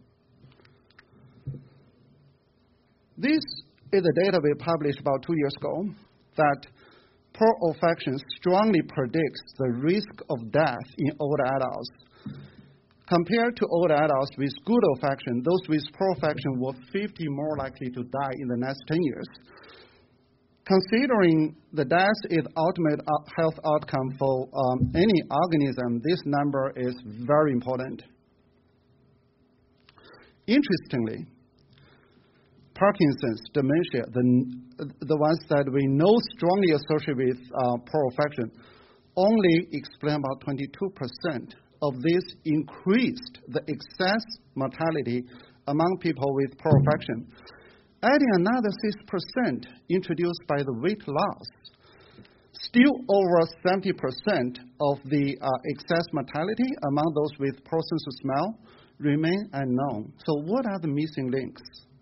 This is the data we published about two years ago that poor olfaction strongly predicts the risk of death in older adults. Compared to older adults with good olfaction, those with poor olfaction were fifty more likely to die in the next ten years. Considering the death is ultimate health outcome for um, any organism, this number is very important. Interestingly, Parkinson's, dementia, the, the ones that we know strongly associated with uh, poor olfaction, only explain about twenty-two percent of this increased the excess mortality among people with poor olfaction. Adding another six percent introduced by the weight loss, still over seventy percent of the uh, excess mortality among those with poor sense of smell remain unknown. So what are the missing links?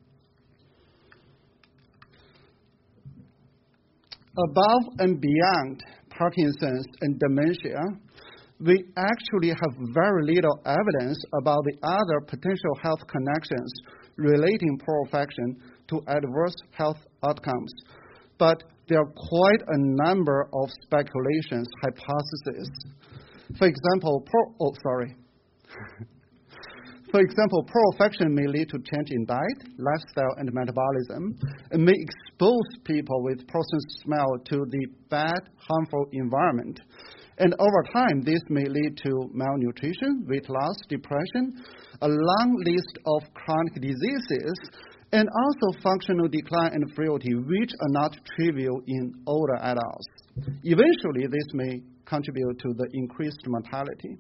Above and beyond Parkinson's and dementia, we actually have very little evidence about the other potential health connections relating poor olfaction to adverse health outcomes. But there are quite a number of speculations, hypotheses. For example, poor, oh, sorry. For example, poor olfaction may lead to change in diet, lifestyle, and metabolism, and may expose people with poor sense of smell to the bad, harmful environment. And over time, this may lead to malnutrition, weight loss, depression, a long list of chronic diseases, and also functional decline and frailty, which are not trivial in older adults. Eventually, this may contribute to the increased mortality.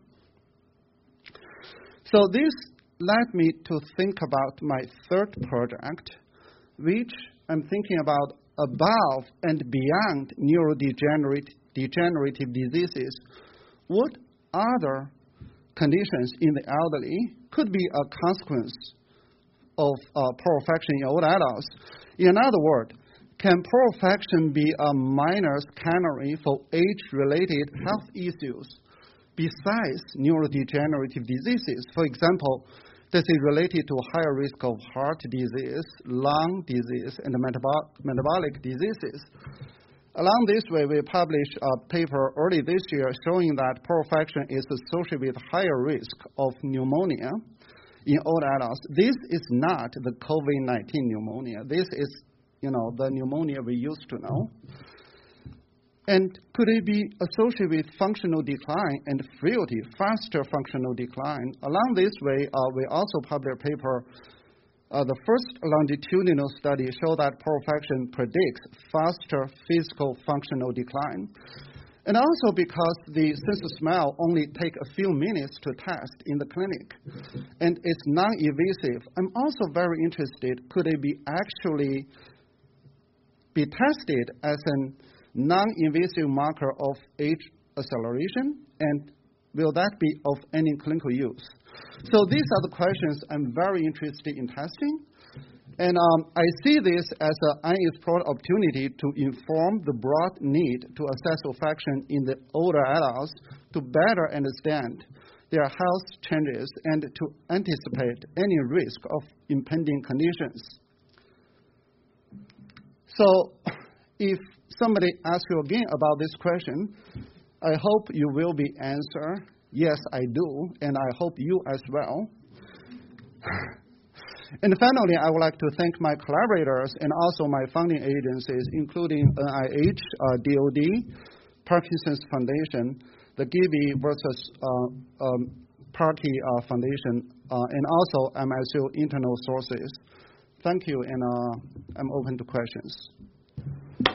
So this led me to think about my third project, which I'm thinking about above and beyond neurodegenerative degenerative diseases. What other conditions in the elderly could be a consequence of uh, poor olfaction in older adults? In other words, can poor olfaction be a miner's canary for age-related health issues besides neurodegenerative diseases? For example, this is related to higher risk of heart disease, lung disease, and metabol- metabolic diseases. Along this way, we published a paper early this year showing that poor olfaction is associated with higher risk of pneumonia in older adults. This is not the COVID nineteen pneumonia. This is, you know, the pneumonia we used to know. And could it be associated with functional decline and frailty, faster functional decline? Along this way, uh, we also published a paper. Uh, the first longitudinal study showed that poor olfaction predicts faster physical functional decline. And also because the sense of smell only takes a few minutes to test in the clinic, and it's non-invasive. I'm also very interested, could it be actually be tested as a non-invasive marker of age acceleration, and will that be of any clinical use? So these are the questions I'm very interested in testing. And um, I see this as an unexplored opportunity to inform the broad need to assess olfaction in the older adults to better understand their health changes and to anticipate any risk of impending conditions. So if somebody asks you again about this question, I hope you will be answer, yes, I do, and I hope you as well. And finally, I would like to thank my collaborators and also my funding agencies, including N I H, uh, D O D, Parkinson's Foundation, the Gibby versus uh, um, Party uh, Foundation, uh, and also M S U internal sources. Thank you, and uh, I'm open to questions.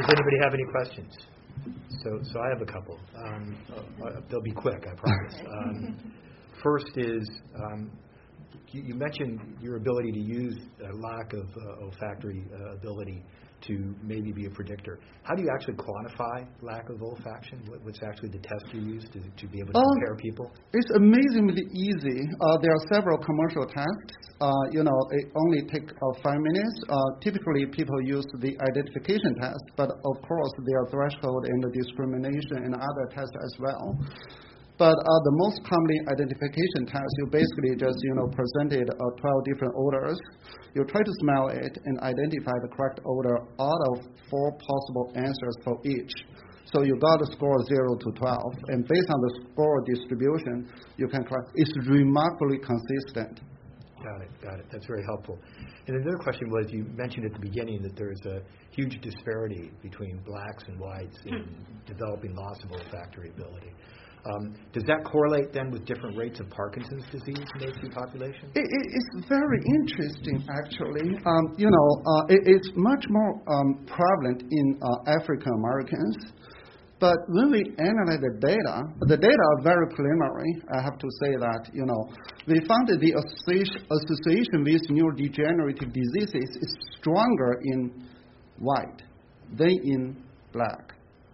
anybody have any questions? So, so I have a couple. Um, uh, they'll be quick, I promise. Um, first is, um, you, you mentioned your ability to use a lack of uh, olfactory uh, ability to maybe be a predictor. How do you actually quantify lack of olfaction? What, what's actually the test you use to, to be able to Um, compare people? It's amazingly easy. Uh, there are several commercial tests. Uh, you know, it only takes uh, five minutes. Uh, typically, people use the identification test, but of course, there are threshold and the discrimination and other tests as well. But uh, the most commonly identification test, you basically just, you know, presented uh, twelve different odors. You try to smell it and identify the correct odor out of four possible answers for each. So you got a score zero to twelve, and based on the score distribution, you can correct. It's remarkably consistent. Got it, got it. That's very helpful. And another question was, you mentioned at the beginning that there's a huge disparity between blacks and whites in developing loss of olfactory ability. Um, does that correlate then with different rates of Parkinson's disease in the A C population? It, it, it's very interesting, actually. Um, you know, uh, it, it's much more um, prevalent in uh, African Americans. But when we analyze the data, the data are very preliminary. I have to say that, you know, we found that the association, association with neurodegenerative diseases is stronger in white than in black.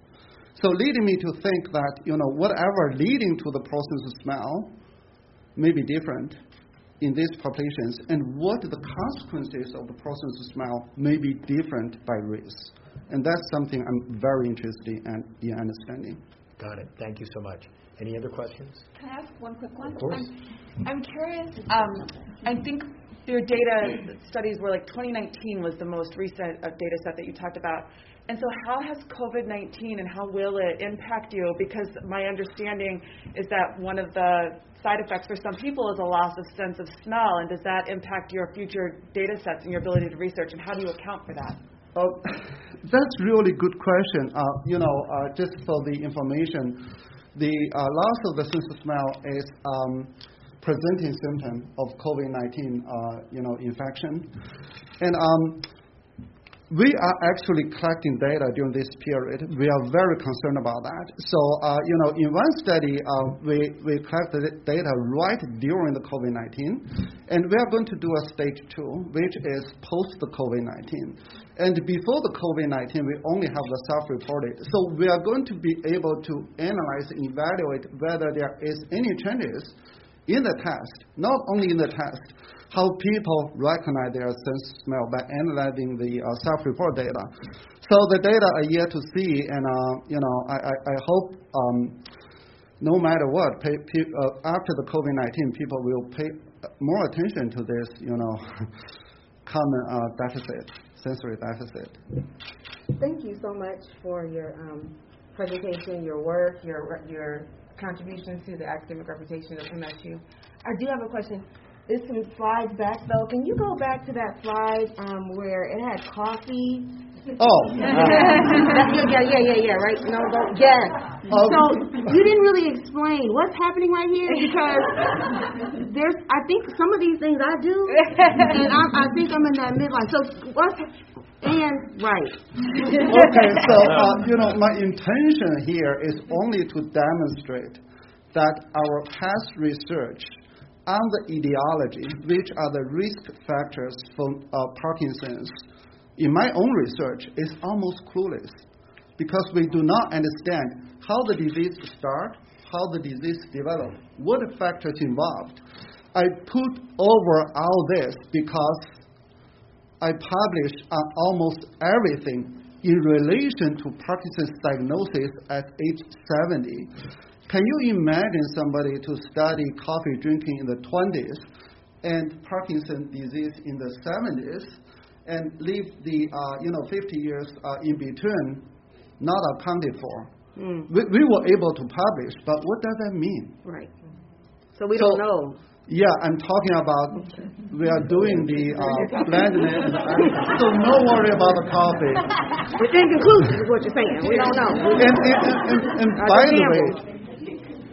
So leading me to think that, you know, whatever leading to the process of smell may be different in these populations, and what the consequences of the process of smell may be different by race. And that's something I'm very interested in, in understanding. Got it. Thank you so much. Any other questions? Can I ask one quick one? Of course. I'm, I'm curious. Um, I think your data studies were like twenty nineteen was the most recent uh, data set that you talked about. And so how has COVID nineteen and how will it impact you? Because my understanding is that one of the side effects for some people is a loss of sense of smell. And does that impact your future data sets and your ability to research? And how do you account for that? Oh, that's really good question. Uh, you know, uh, just for the information, the uh, loss of the sense of smell is um, presenting symptom of COVID nineteen, uh, you know, infection. And um, we are actually collecting data during this period. We are very concerned about that. So, uh, you know, in one study, uh, we, we collected data right during the COVID nineteen, and we are going to do a stage two, which is post the COVID nineteen. And before the COVID nineteen, we only have the self-reported. So we are going to be able to analyze and evaluate whether there is any changes in the test, not only in the test, how people recognize their sense of smell by analyzing the uh, self-report data. So the data are yet to see, and uh, you know, I, I, I hope um, no matter what, pay, pay, uh, after the COVID nineteen, people will pay more attention to this, you know, common uh, deficit, sensory deficit. Thank you so much for your um, presentation, your work, your your contribution to the academic reputation of M S U. I do have a question. There's some slides back, though. Can you go back to that slide um, where it had coffee? Oh. yeah, yeah, yeah, yeah, yeah, right? No, go, yes. Um, so you didn't really explain what's happening right here because there's, I think some of these things I do, and I, I think I'm in that midline. So what's, and, right. Okay, so, uh, you know, my intention here is only to demonstrate that our past research on the etiology, which are the risk factors for uh, Parkinson's, in my own research, is almost clueless because we do not understand how the disease starts, how the disease develops, what factors involved. I put over all this because I published on almost everything in relation to Parkinson's diagnosis at age seventy. Can you imagine somebody to study coffee drinking in the twenties and Parkinson's disease in the seventies and leave the uh, you know fifty years uh, in between not accounted for? Mm. We, we were able to publish, but what does that mean? Right. So we so, don't know. Yeah, I'm talking about we are doing the uh, blending and the accent. So no worry about the coffee. It's inconclusive is what you're saying. We don't know. And, and, and, and by the way,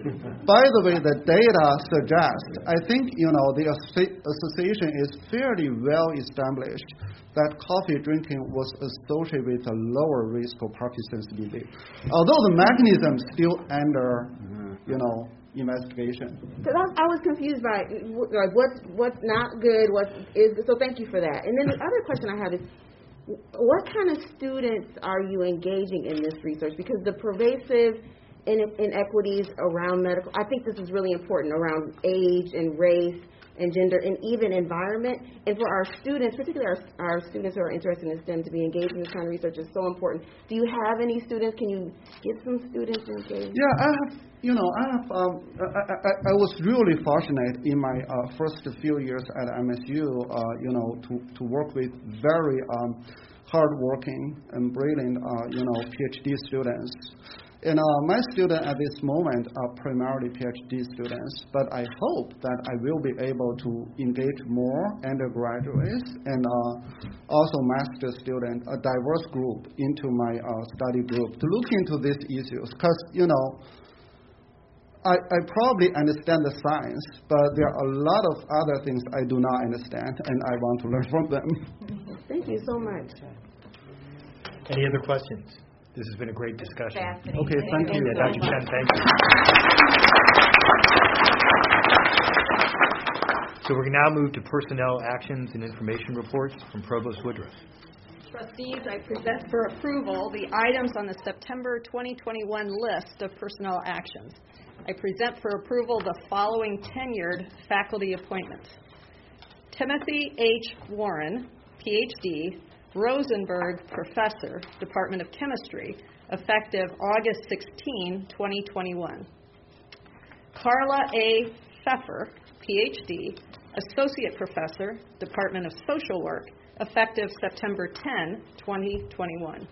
by the way the data suggests, I think, you know, the association is fairly well established that coffee drinking was associated with a lower risk of Parkinson's disease. Although the mechanism is still under, you know, investigation. Because I, I was confused by like what's what's not good, what is. So thank you for that. And then the other question I have is, what kind of students are you engaging in this research? Because the pervasive inequities around medical, I think this is really important around age and race and gender and even environment. And for our students, particularly our, our students who are interested in STEM, to be engaged in this kind of research is so important. Do you have any students? Can you get some students engaged? Yeah, I have. You know, I have. Um, I, I, I was really fortunate in my uh, first few years at M S U. Uh, you know, to, to work with very um, hardworking and brilliant, uh, you know, PhD students. And uh, my students at this moment are primarily PhD students, but I hope that I will be able to engage more undergraduates and uh, also master students, a diverse group, into my uh, study group to look into these issues. Because, you know, I, I probably understand the science, but there are a lot of other things I do not understand, and I want to learn from them. Thank you so much. Any other questions? This has been a great discussion. Okay, thank you. Yeah, Doctor Chen, thank you. So we're now move to personnel actions and information reports from Provost Woodruff. Trustees, I present for approval the items on the September twenty twenty-one list of personnel actions. I present for approval the following tenured faculty appointments. Timothy H. Warren, P H D, Rosenberg Professor, Department of Chemistry, effective August sixteenth, twenty twenty-one. Carla A. Pfeffer, P H D, Associate Professor, Department of Social Work, effective September tenth, twenty twenty-one.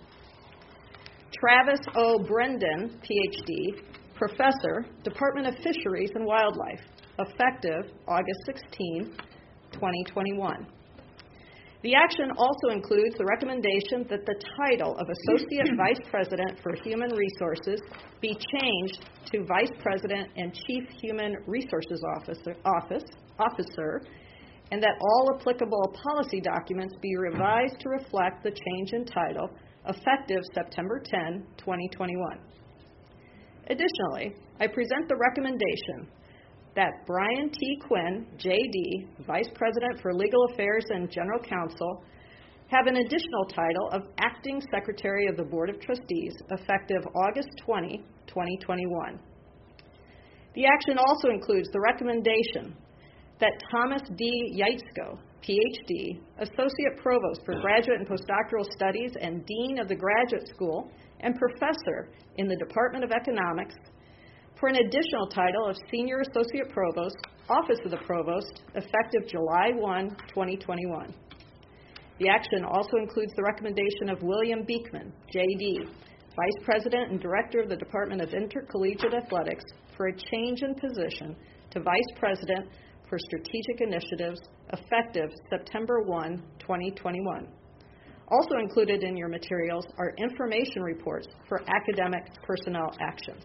Travis O. Brendan, P H D, Professor, Department of Fisheries and Wildlife, effective August sixteenth, twenty twenty-one. The action also includes the recommendation that the title of Associate Vice President for Human Resources be changed to Vice President and Chief Human Resources Officer, Office, Officer, and that all applicable policy documents be revised to reflect the change in title, effective September tenth, twenty twenty-one. Additionally, I present the recommendation that Brian T. Quinn, J D, Vice President for Legal Affairs and General Counsel, have an additional title of Acting Secretary of the Board of Trustees, effective August twentieth, twenty twenty-one. The action also includes the recommendation that Thomas D. Yaitzko, P H D, Associate Provost for Graduate and Postdoctoral Studies and Dean of the Graduate School and Professor in the Department of Economics, for an additional title of Senior Associate Provost, Office of the Provost, effective July first, twenty twenty-one. The action also includes the recommendation of William Beekman, J D, Vice President and Director of the Department of Intercollegiate Athletics, for a change in position to Vice President for Strategic Initiatives, effective September first, twenty twenty-one. Also included in your materials are information reports for academic personnel actions.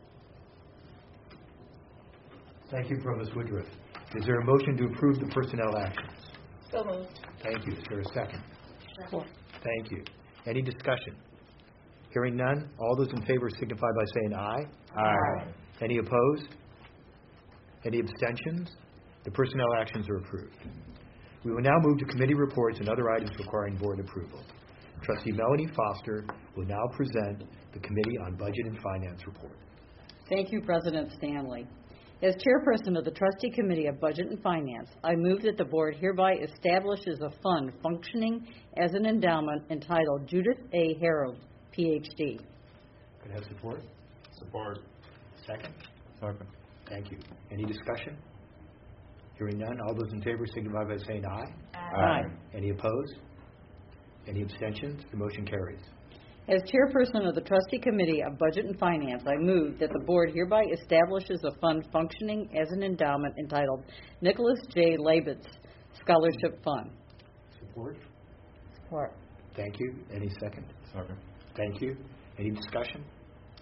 Thank you, Provost Woodruff. Is there a motion to approve the personnel actions? So moved. Thank you. Is there a second? Support. Thank you. Any discussion? Hearing none, all those in favor signify by saying aye. Aye. Any opposed? Any abstentions? The personnel actions are approved. We will now move to committee reports and other items requiring board approval. Trustee Melanie Foster will now present the Committee on Budget and Finance report. Thank you, President Stanley. As chairperson of the Trustee Committee of Budget and Finance, I move that the board hereby establishes a fund functioning as an endowment entitled Judith A. Harold, P H D. Could I have support? Support. Second? Second. Thank you. Any discussion? Hearing none, all those in favor signify by saying aye. Aye. Aye. Any opposed? Any abstentions? The motion carries. As chairperson of the Trustee Committee of Budget and Finance, I move that the board hereby establishes a fund functioning as an endowment entitled Nicholas J. Labitz Scholarship Fund. Support? Support. Thank you. Any second? Second. Thank you. Any discussion?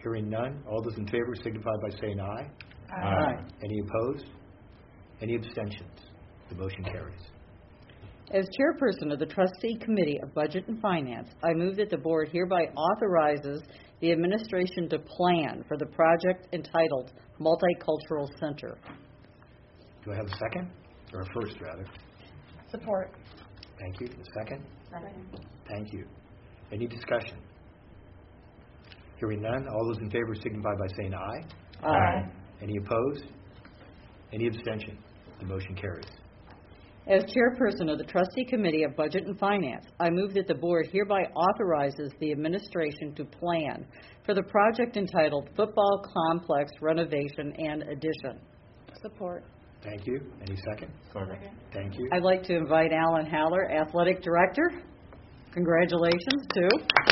Hearing none, all those in favor signify by saying aye. Aye. Any opposed? Any abstentions? The motion carries. As chairperson of the Trustee Committee of Budget and Finance, I move that the board hereby authorizes the administration to plan for the project entitled Multicultural Center. Do I have a second? Or a first, rather? Support. Thank you. A second? Second. Thank you. Any discussion? Hearing none, all those in favor signify by saying aye. Aye. Any opposed? Any abstention? The motion carries. As chairperson of the Trustee Committee of Budget and Finance, I move that the board hereby authorizes the administration to plan for the project entitled Football Complex Renovation and Addition. Support. Thank you. Any second? Second. Thank you. I'd like to invite Alan Haller, Athletic Director. Congratulations, too.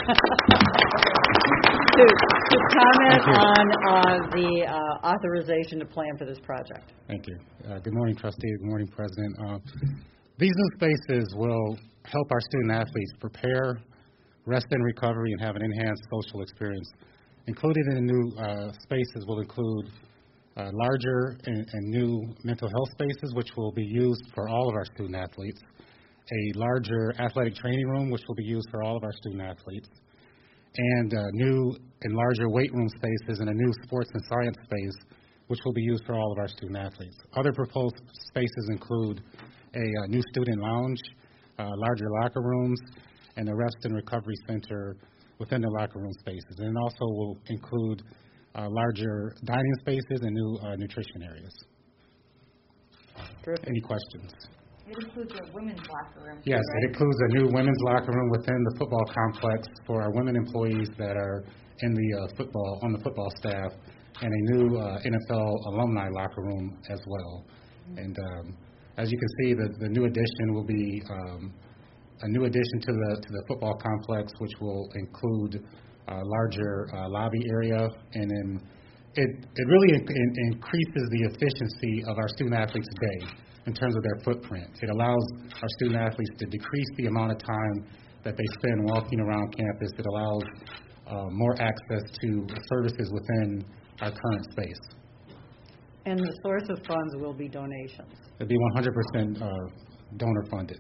to, to comment on uh, the uh, authorization to plan for this project. Thank you. Uh, good morning, trustees. Good morning, President. Uh, these new spaces will help our student athletes prepare, rest and recovery, and have an enhanced social experience. Included in the new uh, spaces will include uh, larger and, and new mental health spaces, which will be used for all of our student athletes, a larger athletic training room, which will be used for all of our student athletes, and uh, new and larger weight room spaces and a new sports and science space, which will be used for all of our student athletes. Other proposed spaces include a, uh new student lounge, uh, larger locker rooms, and a rest and recovery center within the locker room spaces. And also will include uh, larger dining spaces and new uh, nutrition areas. Terrific. Any questions? It includes a women's locker room. Yes, right? it includes a new women's locker room within the football complex for our women employees that are in the uh, football on the football staff, and a new uh, N F L alumni locker room as well. And um, as you can see, the, the new addition will be um, a new addition to the to the football complex, which will include a larger uh, lobby area, and then it it really in, in, increases the efficiency of our student athletes' day in terms of their footprint. It allows our student athletes to decrease the amount of time that they spend walking around campus. It allows uh, more access to services within our current space. And the source of funds will be donations. It'll be one hundred percent uh, donor funded.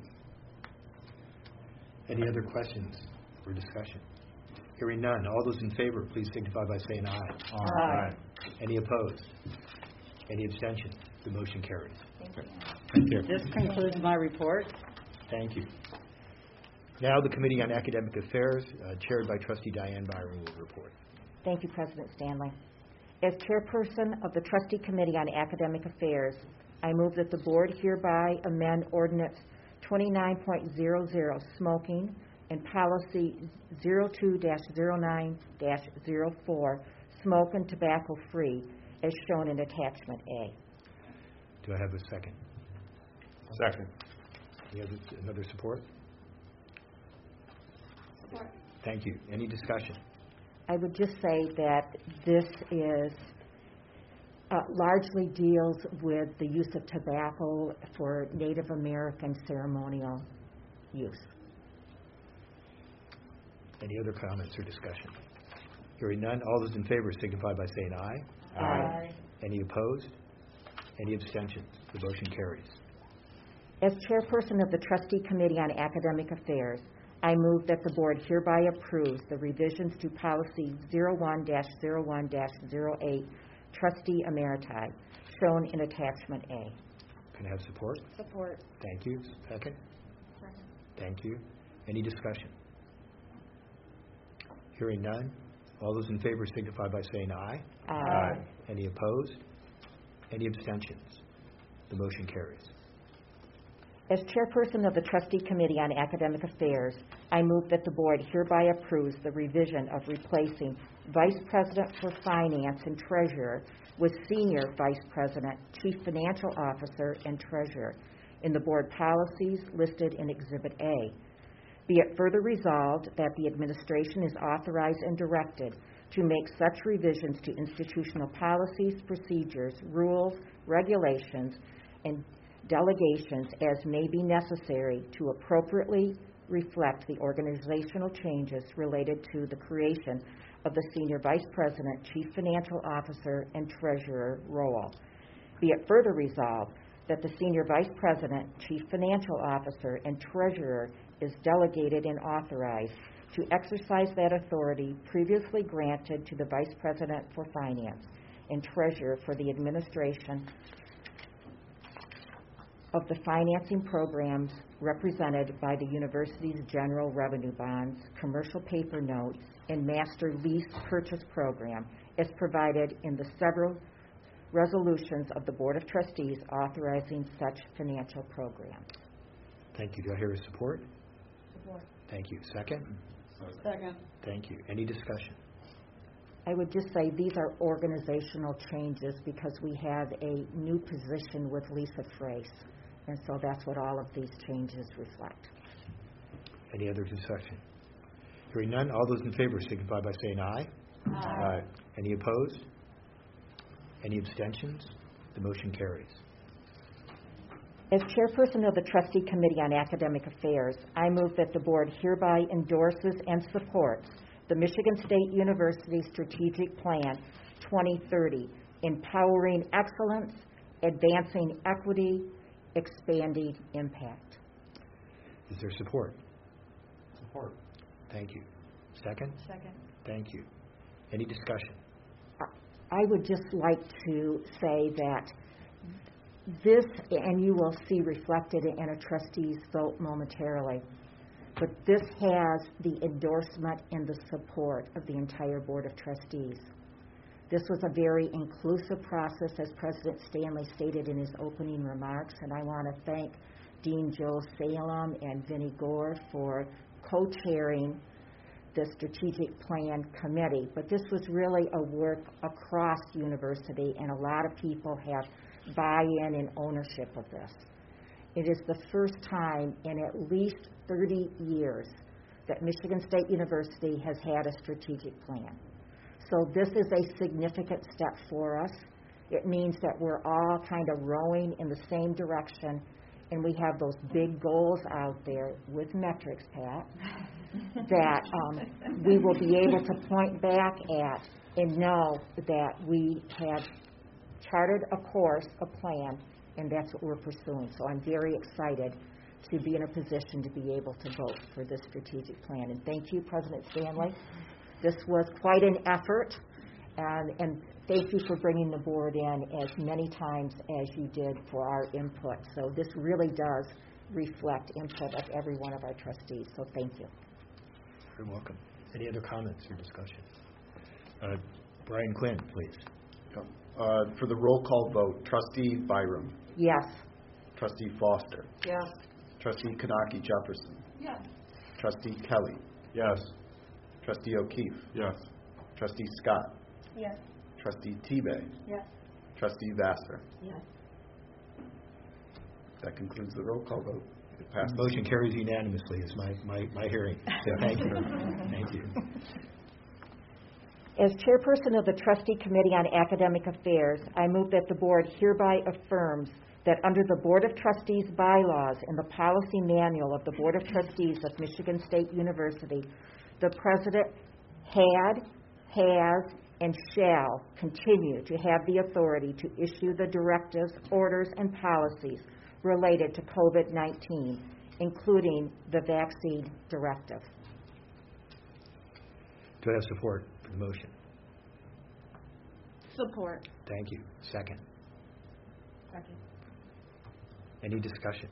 Any other questions or discussion? Hearing none, all those in favor, please signify by saying aye. Aye. Any opposed? Any abstentions? The motion carries. Thank you. This concludes my report. Thank you. Now the Committee on Academic Affairs, uh, chaired by Trustee Diane Byron, will report. Thank you, President Stanley. As chairperson of the Trustee Committee on Academic Affairs, I move that the board hereby amend Ordinance twenty-nine point zero zero, smoking, and Policy zero two dash zero nine dash zero four, smoke and tobacco free, as shown in Attachment A. Do I have a second? Second. Any other, another support? Support. Thank you. Any discussion? I would just say that this is uh, largely deals with the use of tobacco for Native American ceremonial use. Any other comments or discussion? Hearing none, all those in favor signify by saying aye. Aye. Any opposed? Any abstentions? The motion carries. As chairperson of the Trustee Committee on Academic Affairs, I move that the board hereby approves the revisions to Policy zero one dash zero one dash zero eight, Trustee Emeriti, shown in Attachment A. Can I have support? Support. Thank you. Second? Second. Thank you. Any discussion? Hearing none, all those in favor signify by saying aye. Aye. Any opposed? Any abstentions? The motion carries. As chairperson of the Trustee Committee on Academic Affairs, I move that the board hereby approves the revision of replacing Vice President for Finance and Treasurer with Senior Vice President, Chief Financial Officer, and Treasurer in the board policies listed in Exhibit A. Be it further resolved that the administration is authorized and directed to make such revisions to institutional policies, procedures, rules, regulations, and delegations as may be necessary to appropriately reflect the organizational changes related to the creation of the Senior Vice President, Chief Financial Officer, and Treasurer role. Be it further resolved that the Senior Vice President, Chief Financial Officer, and Treasurer is delegated and authorized to exercise that authority previously granted to the Vice President for Finance and Treasurer for the administration of the financing programs represented by the university's general revenue bonds, commercial paper notes, and master lease purchase program as provided in the several resolutions of the Board of Trustees authorizing such financial programs. Thank you. Do I hear a support? Support. Thank you. Second? Second. Thank you. Any discussion? I would just say these are organizational changes because we have a new position with Lisa Frace, and so that's what all of these changes reflect. Any other discussion? Hearing none, all those in favor signify by saying aye. Aye. Aye. Any opposed? Any abstentions? The motion carries. As chairperson of the Trustee Committee on Academic Affairs, I move that the Board hereby endorses and supports the Michigan State University Strategic Plan twenty thirty, empowering excellence, advancing equity, expanding impact. Is there support? Support. Thank you. Second? Second. Thank you. Any discussion? I would just like to say that this, and you will see reflected in a trustee's vote momentarily, but this has the endorsement and the support of the entire Board of Trustees. This was a very inclusive process, as President Stanley stated in his opening remarks, and I want to thank Dean Joe Salem and Vinnie Gore for co-chairing the Strategic Plan Committee. But this was really a work across the university, and a lot of people have buy-in and ownership of this. It is the first time in at least thirty years that Michigan State University has had a strategic plan. So this is a significant step for us. It means that we're all kind of rowing in the same direction, and we have those big goals out there with metrics, Pat, that um, we will be able to point back at and know that we have charted a course, a plan, and that's what we're pursuing. So I'm very excited to be in a position to be able to vote for this strategic plan. And thank you, President Stanley. This was quite an effort, and, and thank you for bringing the board in as many times as you did for our input. So this really does reflect input of every one of our trustees. So thank you. You're welcome. Any other comments or discussion? Uh, Brian Quinn, please. Uh, for the roll call vote, Trustee Byram. Yes. Trustee Foster. Yes. Trustee Kanaki Jefferson. Yes. Trustee Kelly. Yes. Trustee O'Keefe. Yes. Trustee Scott. Yes. Trustee Tebay. Yes. Trustee Vassar. Yes. That concludes the roll call vote. It passes. Motion carries unanimously is my, my, my hearing. So thank you. Thank you. As chairperson of the Trustee Committee on Academic Affairs, I move that the board hereby affirms that under the Board of Trustees bylaws and the policy manual of the Board of Trustees of Michigan State University, the president had, has, and shall continue to have the authority to issue the directives, orders, and policies related to COVID nineteen, including the vaccine directive. Do I have support for the motion? Support. Thank you. Second. Second. Any discussion?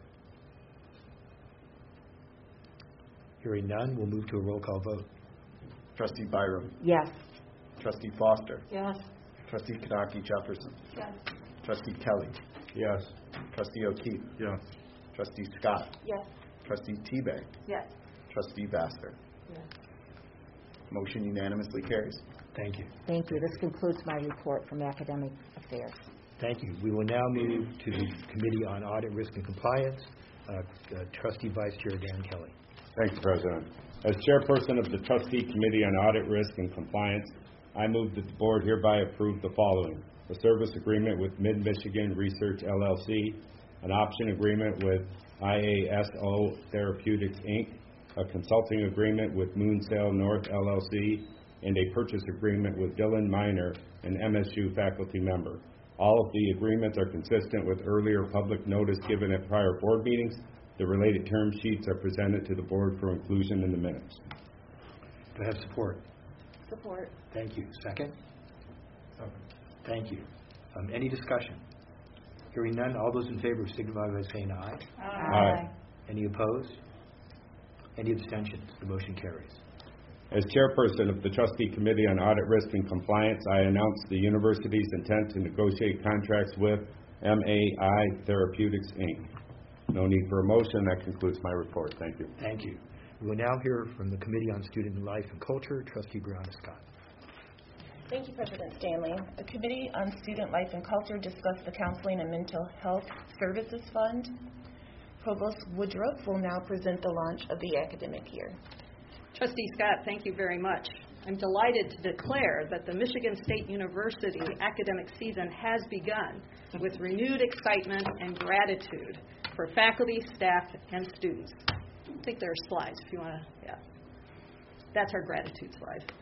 Hearing none, we'll move to a roll call vote. Trustee Byram. Yes. Trustee Foster. Yes. Trustee Kanaki Jefferson. Yes. Trustee Kelly. Yes. Trustee O'Keefe. Yes. Trustee Scott. Yes. Trustee Tebay. Yes. Trustee Vassar. Yes. Motion unanimously carries. Thank you. Thank you. This concludes my report from Academic Affairs. Thank you. We will now move to the Committee on Audit, Risk, and Compliance. Uh, uh, Trustee Vice Chair Dan Kelly. Thank you, President. As chairperson of the Trustee Committee on Audit, Risk, and Compliance, I move that the board hereby approve the following: a service agreement with Mid-Michigan Research L L C, an option agreement with I A S O Therapeutics, Incorporated, a consulting agreement with Moonsail North L L C, and a purchase agreement with Dylan Miner, an M S U faculty member. All of the agreements are consistent with earlier public notice given at prior board meetings. The related term sheets are presented to the board for inclusion in the minutes. Do I have support? Support. Thank you. Second? Thank you. Um, any discussion? Hearing none, all those in favor signify by saying aye. Aye. Aye. Any opposed? Any abstentions? The motion carries. As chairperson of the Trustee Committee on Audit Risk and Compliance, I announce the university's intent to negotiate contracts with M A I Therapeutics, Incorporated. No need for a motion. That concludes my report. Thank you. Thank you. We will now hear from the Committee on Student Life and Culture, Trustee Brianna Scott. Thank you, President Stanley. The Committee on Student Life and Culture discussed the Counseling and Mental Health Services Fund. Provost Woodruff will now present the launch of the academic year. Trustee Scott, thank you very much. I'm delighted to declare that the Michigan State University academic season has begun with renewed excitement and gratitude for faculty, staff, and students. I think there are slides if you want to, yeah. That's our gratitude slide.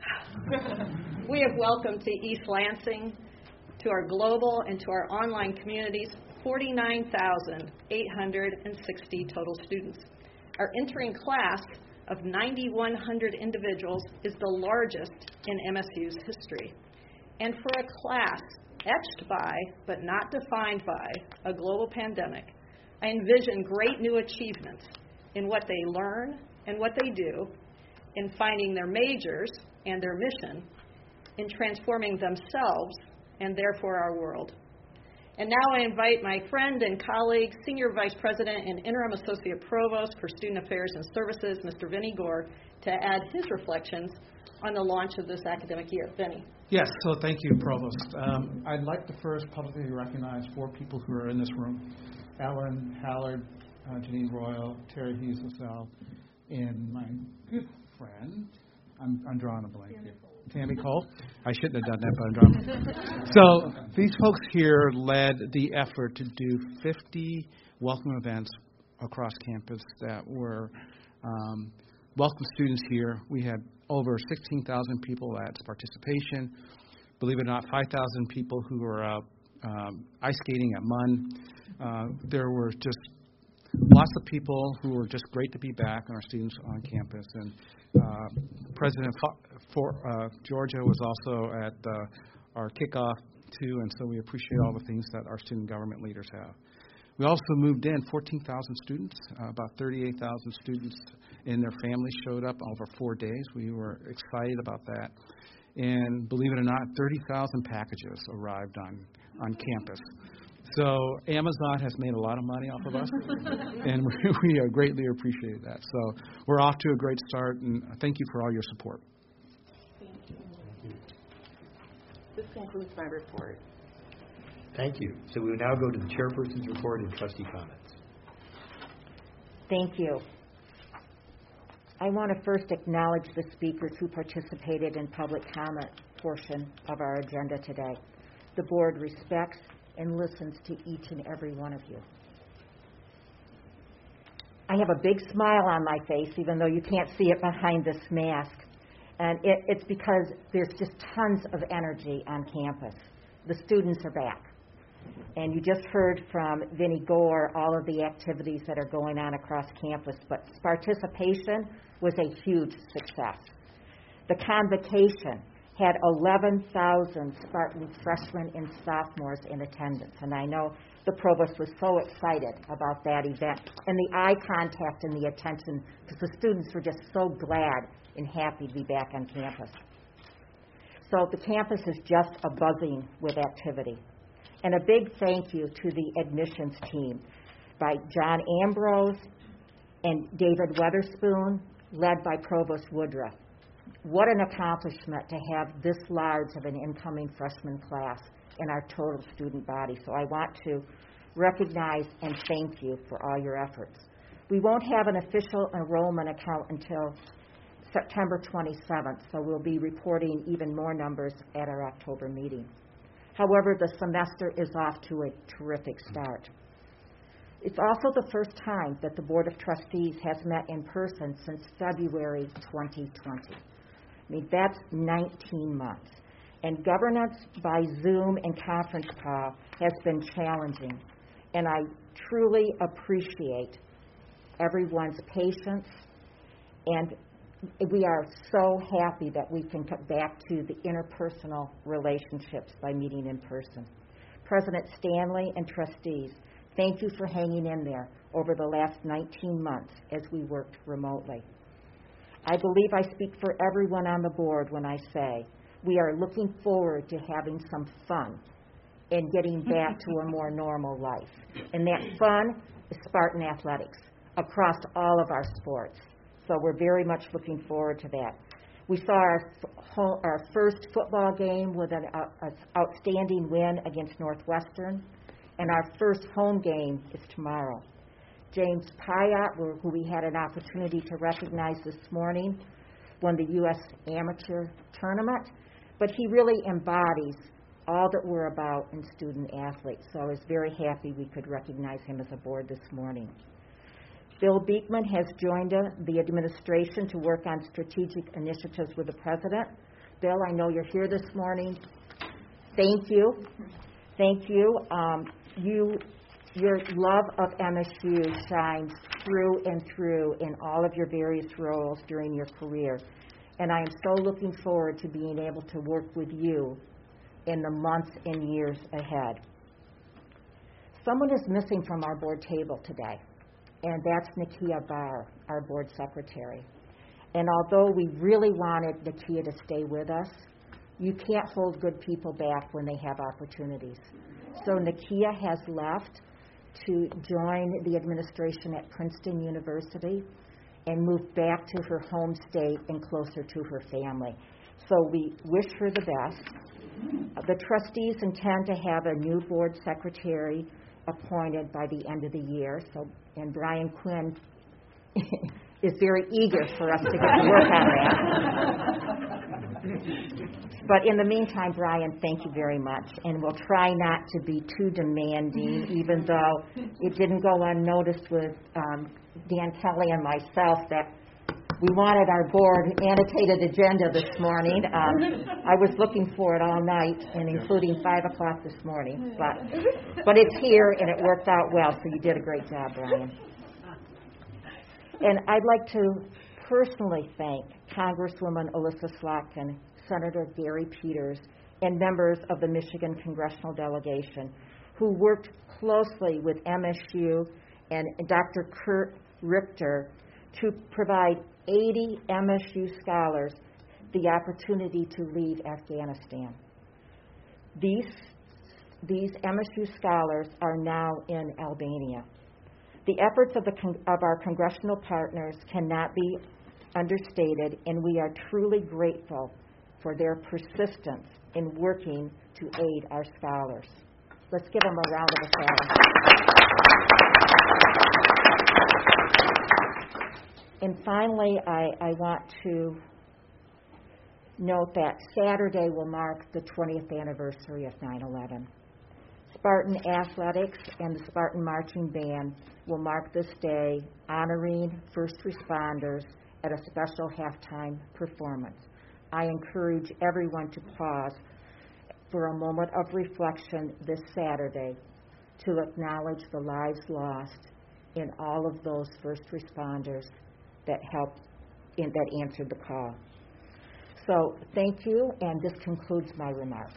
We have welcomed to East Lansing, to our global and to our online communities, forty-nine thousand eight hundred sixty total students. Our entering class of nine thousand one hundred individuals is the largest in M S U's history. And for a class etched by, but not defined by, a global pandemic, I envision great new achievements in what they learn and what they do, in finding their majors and their mission, in transforming themselves and therefore our world. And now I invite my friend and colleague, Senior Vice President and Interim Associate Provost for Student Affairs and Services, Mister Vinny Gore, to add his reflections on the launch of this academic year. Vinny. Yes, so thank you, Provost. Um, I'd like to first publicly recognize four people who are in this room: Ellen Hallard, uh, Janine Royal, Terry Hughes LaSalle, and my good friend, I'm, I'm drawing a blank here, Tammy Cole. I shouldn't have done that, but I'm drawing a blank. So these folks here led the effort to do fifty welcome events across campus that were um, welcome students here. We had over sixteen thousand people at participation. Believe it or not, five thousand people who were out um, ice skating at M U N. Uh, there were just lots of people who were just great to be back, and our students on campus. And uh, President for, uh, Georgia was also at uh, our kickoff too, and so we appreciate all the things that our student government leaders have. We also moved in fourteen thousand students, uh, about thirty-eight thousand students and their families showed up over four days. We were excited about that. And believe it or not, thirty thousand packages arrived on, on campus. So Amazon has made a lot of money off of us, and we, we greatly appreciate that. So we're off to a great start, and thank you for all your support. Thank you. This concludes my report. Thank you. So we will now go to the chairperson's report and trustee comments. Thank you. I want to first acknowledge the speakers who participated in public comment portion of our agenda today. The board respects and listens to each and every one of you. I have a big smile on my face, even though you can't see it behind this mask. And it, it's because there's just tons of energy on campus. The students are back. And you just heard from Vinny Gore all of the activities that are going on across campus, but participation was a huge success. The convocation had eleven thousand Spartan freshmen and sophomores in attendance, and I know the provost was so excited about that event, and the eye contact and the attention, because the students were just so glad and happy to be back on campus. So the campus is just a buzzing with activity. And a big thank you to the admissions team by John Ambrose and David Weatherspoon, led by Provost Woodruff. What an accomplishment to have this large of an incoming freshman class in our total student body. So I want to recognize and thank you for all your efforts. We won't have an official enrollment account until September twenty-seventh, so we'll be reporting even more numbers at our October meeting. However, the semester is off to a terrific start. It's also the first time that the Board of Trustees has met in person since February twenty twenty. I mean, that's nineteen months. And governance by Zoom and conference call has been challenging. And I truly appreciate everyone's patience, and we are so happy that we can get back to the interpersonal relationships by meeting in person. President Stanley and trustees, thank you for hanging in there over the last nineteen months as we worked remotely. I believe I speak for everyone on the board when I say we are looking forward to having some fun and getting back to a more normal life. And that fun is Spartan athletics across all of our sports. So we're very much looking forward to that. We saw our, our first football game with an uh, outstanding win against Northwestern, and our first home game is tomorrow. James Pyatt, who we had an opportunity to recognize this morning, won the U S Amateur Tournament, but he really embodies all that we're about in student athletes. So I was very happy we could recognize him as a board this morning. Bill Beekman has joined uh, the administration to work on strategic initiatives with the president. Bill, I know you're here this morning. Thank you. Thank you. Um, you. Your love of M S U shines through and through in all of your various roles during your career. And I am so looking forward to being able to work with you in the months and years ahead. Someone is missing from our board table today, and that's Nakia Barr, our board secretary. And although we really wanted Nakia to stay with us, you can't hold good people back when they have opportunities. So Nakia has left to join the administration at Princeton University and move back to her home state and closer to her family. So we wish her the best. The trustees intend to have a new board secretary appointed by the end of the year. So, and Brian Quinn is very eager for us to get to work on that. But in the meantime, Brian, thank you very much. And we'll try not to be too demanding, even though it didn't go unnoticed with um, Dan Kelly and myself that we wanted our board annotated agenda this morning. Um, I was looking for it all night, and including five o'clock this morning. But, but it's here, and it worked out well, so you did a great job, Brian. And I'd like to personally thank Congresswoman Alyssa Slotkin, Senator Gary Peters, and members of the Michigan Congressional Delegation who worked closely with M S U and Doctor Kurt Richter to provide eighty M S U scholars the opportunity to leave Afghanistan. These, these M S U scholars are now in Albania. The efforts of, the, of our congressional partners cannot be understated, and we are truly grateful for their persistence in working to aid our scholars. Let's give them a round of applause. And finally, I, I want to note that Saturday will mark the twentieth anniversary of nine eleven. Spartan Athletics and the Spartan Marching Band will mark this day honoring first responders at a special halftime performance. I encourage everyone to pause for a moment of reflection this Saturday to acknowledge the lives lost in all of those first responders that helped, in, that answered the call. So thank you, and this concludes my remarks.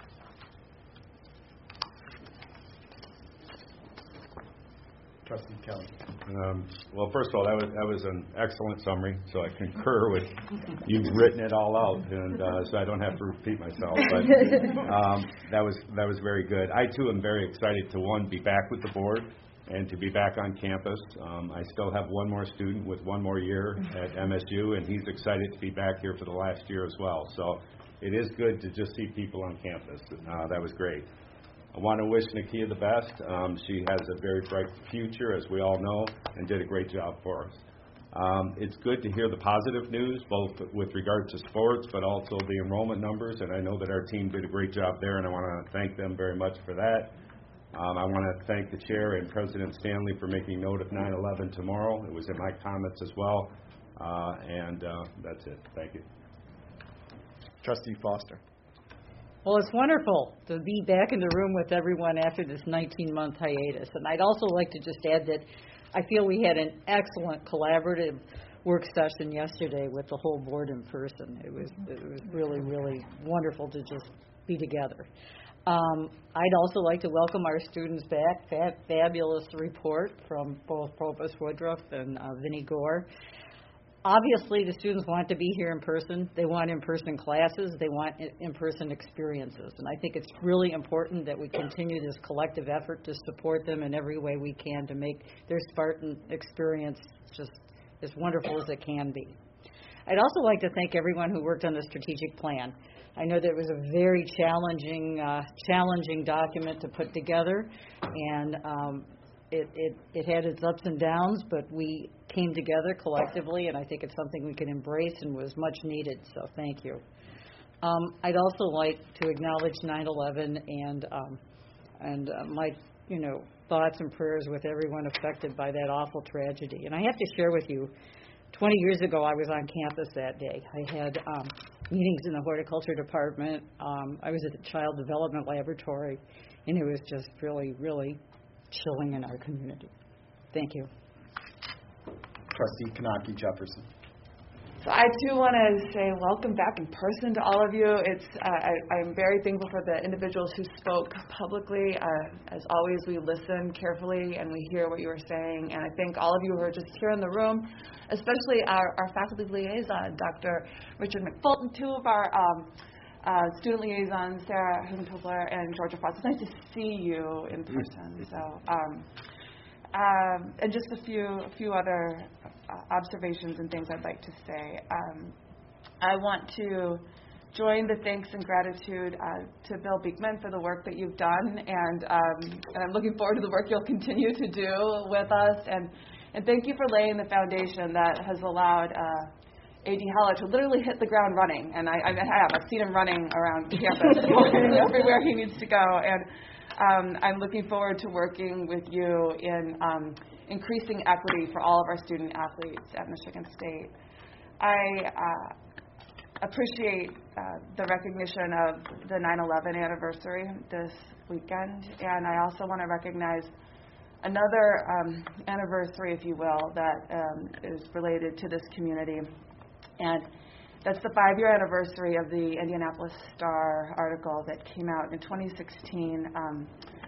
Trustee Kelly. Um, well, first of all, that was that was an excellent summary, so I concur with you've written it all out, and uh, so I don't have to repeat myself. But um, that was that was very good. I too am very excited to one be back with the board and to be back on campus. Um, I still have one more student with one more year at M S U, and he's excited to be back here for the last year as well. So it is good to just see people on campus. Uh, that was great. I want to wish Nakia the best. Um, she has a very bright future, as we all know, and did a great job for us. Um, it's good to hear the positive news, both with regard to sports, but also the enrollment numbers, and I know that our team did a great job there, and I want to thank them very much for that. Um, I want to thank the Chair and President Stanley for making note of nine eleven tomorrow. It was in my comments as well, uh, and uh, that's it. Thank you. Trustee Foster. Well, it's wonderful to be back in the room with everyone after this nineteen-month hiatus. And I'd also like to just add that I feel we had an excellent collaborative work session yesterday with the whole board in person. It was it was really, really wonderful to just be together. Um, I'd also like to welcome our students back. Fab, fabulous report from both Provost Woodruff and uh, Vinnie Gore. Obviously, the students want to be here in person. They want in-person classes. They want in-person experiences. And I think it's really important that we continue this collective effort to support them in every way we can to make their Spartan experience just as wonderful as it can be. I'd also like to thank everyone who worked on the strategic plan. I know that it was a very challenging, uh, challenging document to put together, and um, it, it, it had its ups and downs, but we came together collectively, and I think it's something we can embrace and was much needed, so thank you. Um, I'd also like to acknowledge nine eleven and um, and uh, my, you know, thoughts and prayers with everyone affected by that awful tragedy. And I have to share with you, twenty years ago I was on campus that day. I had um, meetings in the horticulture department. Um, I was at the child development laboratory, and it was just really, really chilling in our community. Thank you. Trustee Kanaki Jefferson. So I too want to say welcome back in person to all of you. It's uh, I, I'm very thankful for the individuals who spoke publicly. Uh, as always, we listen carefully and we hear what you are saying. And I thank all of you who are just here in the room, especially our, our faculty liaison, Doctor Richard McFulton, two of our um, uh, student liaisons, Sarah Hugentobler and Georgia Frost. It's nice to see you in person. So. Um, Um, and just a few, a few other uh, observations and things I'd like to say. Um, I want to join the thanks and gratitude uh, to Bill Beekman for the work that you've done, and, um, and I'm looking forward to the work you'll continue to do with us. And, and thank you for laying the foundation that has allowed uh, A D Heller to literally hit the ground running. And I, I have. I've seen him running around campus, going everywhere he needs to go. And Um, I'm looking forward to working with you in um, increasing equity for all of our student athletes at Michigan State. I uh, appreciate uh, the recognition of the nine eleven anniversary this weekend, and I also want to recognize another um, anniversary, if you will, that um, is related to this community, and that's the five-year anniversary of the Indianapolis Star article that came out in twenty sixteen, um,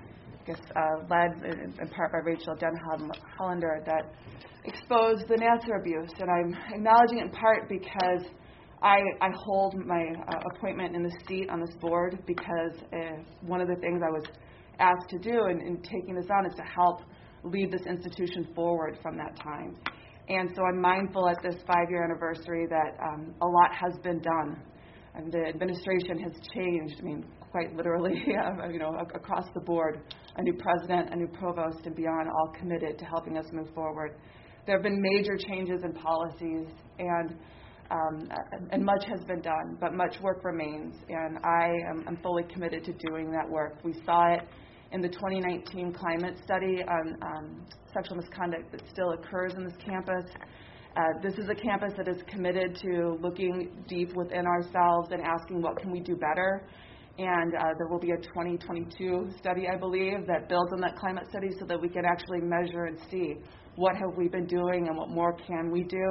I guess uh, led in, in part by Rachel Denhollander, that exposed the Nassar abuse. And I'm acknowledging it in part because I, I hold my uh, appointment in the seat on this board because uh, one of the things I was asked to do in, in taking this on is to help lead this institution forward from that time. And so I'm mindful at this five-year anniversary that um, a lot has been done, and the administration has changed. I mean, quite literally, uh, you know, across the board. A new president, a new provost, and beyond, all committed to helping us move forward. There have been major changes in policies, and um, and much has been done, but much work remains. And I am I'm fully committed to doing that work. We saw it in the twenty nineteen climate study on um, sexual misconduct that still occurs in this campus. Uh, this is a campus that is committed to looking deep within ourselves and asking what can we do better. And uh, there will be a twenty twenty-two study, I believe, that builds on that climate study so that we can actually measure and see what have we been doing and what more can we do.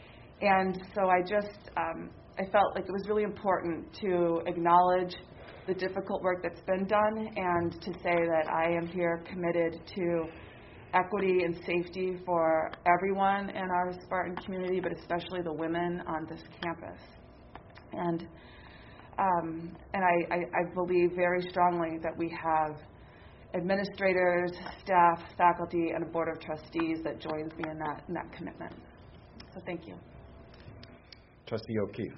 And so I just, um, I felt like it was really important to acknowledge the difficult work that's been done and to say that I am here committed to equity and safety for everyone in our Spartan community, but especially the women on this campus. And um, and I, I, I believe very strongly that we have administrators, staff, faculty, and a board of trustees that joins me in that in that commitment. So thank you. Trustee O'Keefe.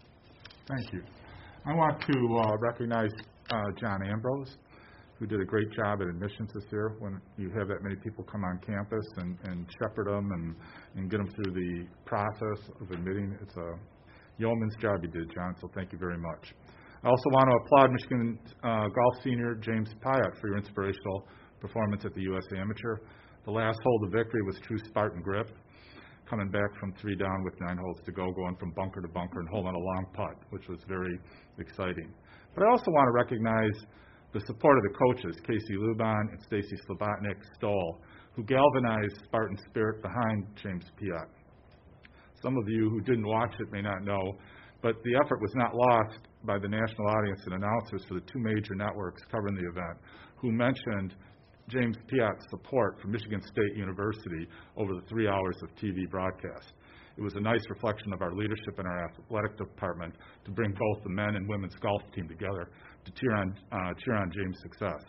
Thank you. I want to uh, recognize uh, John Ambrose, who did a great job at admissions this year. When you have that many people come on campus and, and shepherd them and, and get them through the process of admitting, it's a yeoman's job you did, John, so thank you very much. I also want to applaud Michigan uh, golf senior James Piot for your inspirational performance at the U S Amateur. The last hole to victory was true Spartan grip, coming back from three down with nine holes to go, going from bunker to bunker and holding a long putt, which was very exciting. But I also want to recognize the support of the coaches, Casey Lubon and Stacy Slobotnik Stoll, who galvanized Spartan spirit behind James Piot. Some of you who didn't watch it may not know, but the effort was not lost by the national audience and announcers for the two major networks covering the event, who mentioned James Piot's support for Michigan State University over the three hours of T V broadcast. It was a nice reflection of our leadership in our athletic department to bring both the men and women's golf team together to cheer on, uh, cheer on James' success.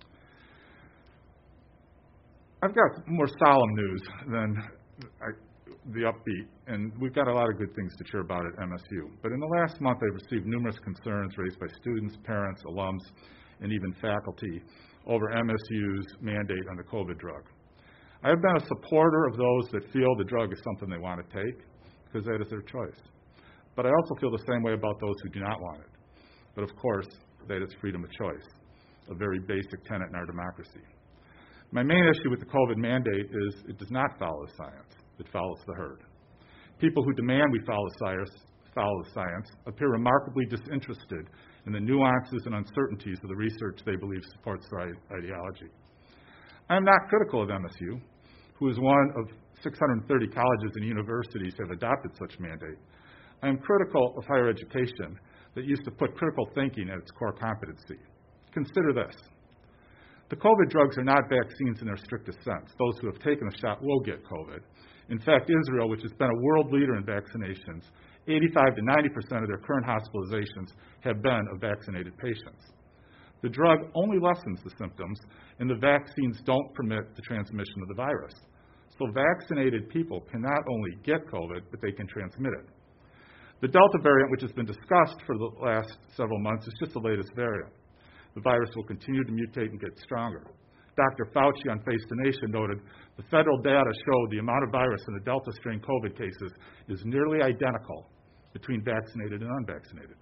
I've got more solemn news than I, the upbeat, and we've got a lot of good things to cheer about at M S U. But in the last month, I've received numerous concerns raised by students, parents, alums, and even faculty over M S U's mandate on the COVID drug. I have been a supporter of those that feel the drug is something they want to take, because that is their choice. But I also feel the same way about those who do not want it. But of course, that is freedom of choice, a very basic tenet in our democracy. My main issue with the COVID mandate is it does not follow the science, it follows the herd. People who demand we follow the science, follow the science appear remarkably disinterested in the nuances and uncertainties of the research they believe supports their ideology. I am not critical of M S U, who is one of six hundred thirty colleges and universities have adopted such mandate. I am critical of higher education that used to put critical thinking at its core competency. Consider this. The COVID drugs are not vaccines in their strictest sense. Those who have taken the shot will get COVID. In fact, Israel, which has been a world leader in vaccinations, eighty-five to ninety percent of their current hospitalizations have been of vaccinated patients. The drug only lessens the symptoms, and the vaccines don't permit the transmission of the virus. So vaccinated people can not only get COVID, but they can transmit it. The Delta variant, which has been discussed for the last several months, is just the latest variant. The virus will continue to mutate and get stronger. Doctor Fauci on Face the Nation noted the federal data showed the amount of virus in the Delta strain COVID cases is nearly identical between vaccinated and unvaccinated.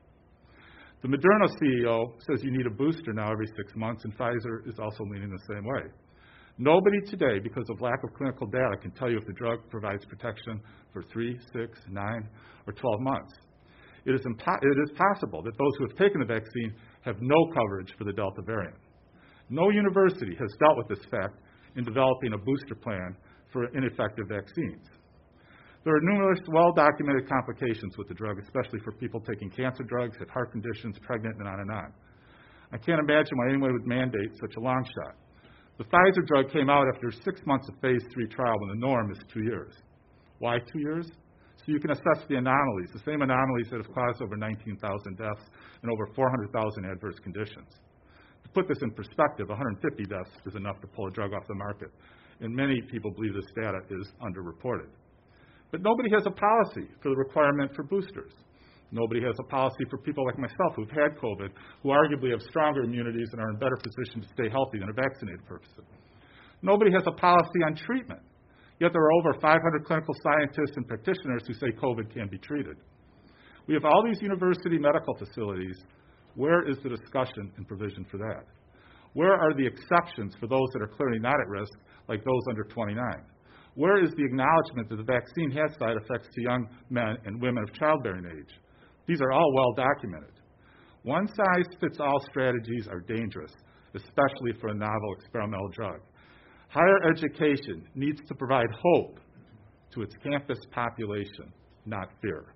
The Moderna C E O says you need a booster now every six months, and Pfizer is also leaning the same way. Nobody today, because of lack of clinical data, can tell you if the drug provides protection for three, six, nine, or twelve months. It is, impo- it is possible that those who have taken the vaccine have no coverage for the Delta variant. No university has dealt with this fact in developing a booster plan for ineffective vaccines. There are numerous well-documented complications with the drug, especially for people taking cancer drugs, have heart conditions, pregnant, and on and on. I can't imagine why anyone would mandate such a long shot. The Pfizer drug came out after six months of phase three trial when the norm is two years. Why two years? So you can assess the anomalies, the same anomalies that have caused over nineteen thousand deaths and over four hundred thousand adverse conditions. To put this in perspective, one hundred fifty deaths is enough to pull a drug off the market, and many people believe this data is underreported. But nobody has a policy for the requirement for boosters. Nobody has a policy for people like myself who've had COVID, who arguably have stronger immunities and are in better position to stay healthy than a vaccinated person. Nobody has a policy on treatment, yet there are over five hundred clinical scientists and practitioners who say COVID can be treated. We have all these university medical facilities. Where is the discussion and provision for that? Where are the exceptions for those that are clearly not at risk, like those under twenty-nine? Where is the acknowledgement that the vaccine has side effects to young men and women of childbearing age? These are all well documented. One-size-fits-all strategies are dangerous, especially for a novel experimental drug. Higher education needs to provide hope to its campus population, not fear.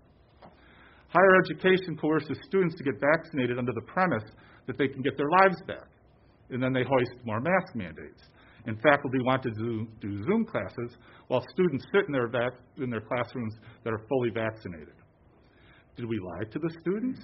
Higher education coerces students to get vaccinated under the premise that they can get their lives back, and then they hoist more mask mandates. And faculty want to do, do Zoom classes while students sit in their, vac, in their classrooms that are fully vaccinated. Did we lie to the students?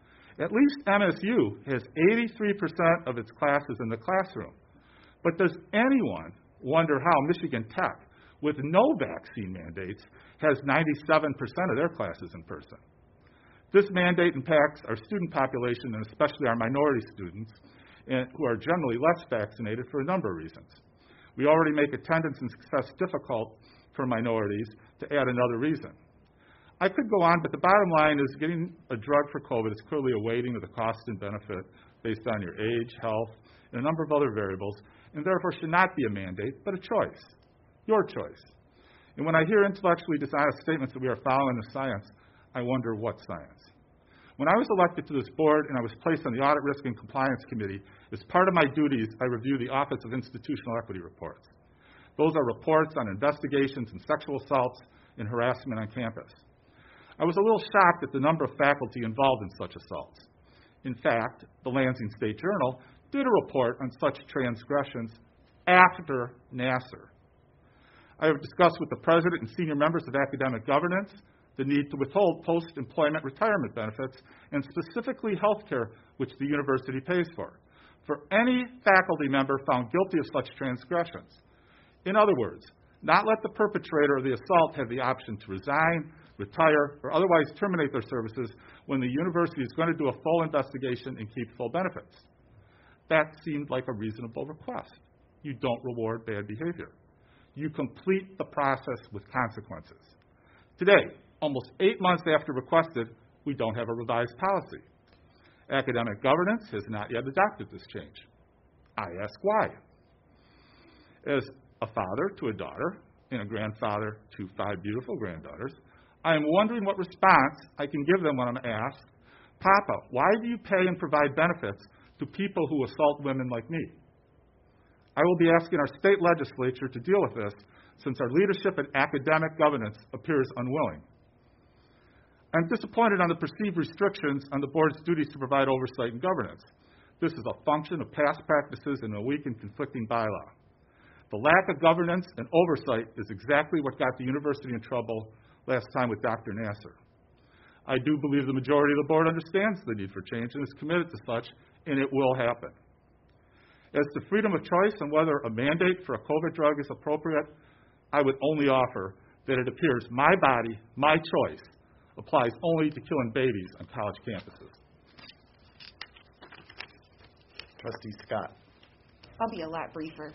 At least M S U has eighty-three percent of its classes in the classroom. But does anyone wonder how Michigan Tech, with no vaccine mandates, has ninety-seven percent of their classes in person? This mandate impacts our student population, and especially our minority students, and who are generally less vaccinated for a number of reasons. We already make attendance and success difficult for minorities. To add another reason, I could go on, but the bottom line is getting a drug for COVID is clearly a weighting of the cost and benefit based on your age, health, and a number of other variables, and therefore should not be a mandate, but a choice, your choice. And when I hear intellectually dishonest statements that we are following the science, I wonder what science. When I was elected to this board and I was placed on the Audit, Risk, and Compliance Committee, as part of my duties, I review the Office of Institutional Equity reports. Those are reports on investigations and sexual assaults and harassment on campus. I was a little shocked at the number of faculty involved in such assaults. In fact, the Lansing State Journal did a report on such transgressions after Nassar. I have discussed with the president and senior members of academic governance the need to withhold post-employment retirement benefits and specifically health care, which the university pays for, for any faculty member found guilty of such transgressions. In other words, not let the perpetrator of the assault have the option to resign, retire, or otherwise terminate their services when the university is going to do a full investigation and keep full benefits. That seemed like a reasonable request. You don't reward bad behavior. You complete the process with consequences. Today, almost eight months after requested, we don't have a revised policy. Academic governance has not yet adopted this change. I ask why. As a father to a daughter and a grandfather to five beautiful granddaughters, I am wondering what response I can give them when I'm asked, Papa, why do you pay and provide benefits to people who assault women like me? I will be asking our state legislature to deal with this since our leadership in academic governance appears unwilling. I'm disappointed on the perceived restrictions on the board's duties to provide oversight and governance. This is a function of past practices and a weak and conflicting bylaw. The lack of governance and oversight is exactly what got the university in trouble last time with Doctor Nassar. I do believe the majority of the board understands the need for change and is committed to such, and it will happen. As to freedom of choice on whether a mandate for a COVID drug is appropriate, I would only offer that it appears my body, my choice, applies only to killing babies on college campuses. Trustee Scott. I'll be a lot briefer.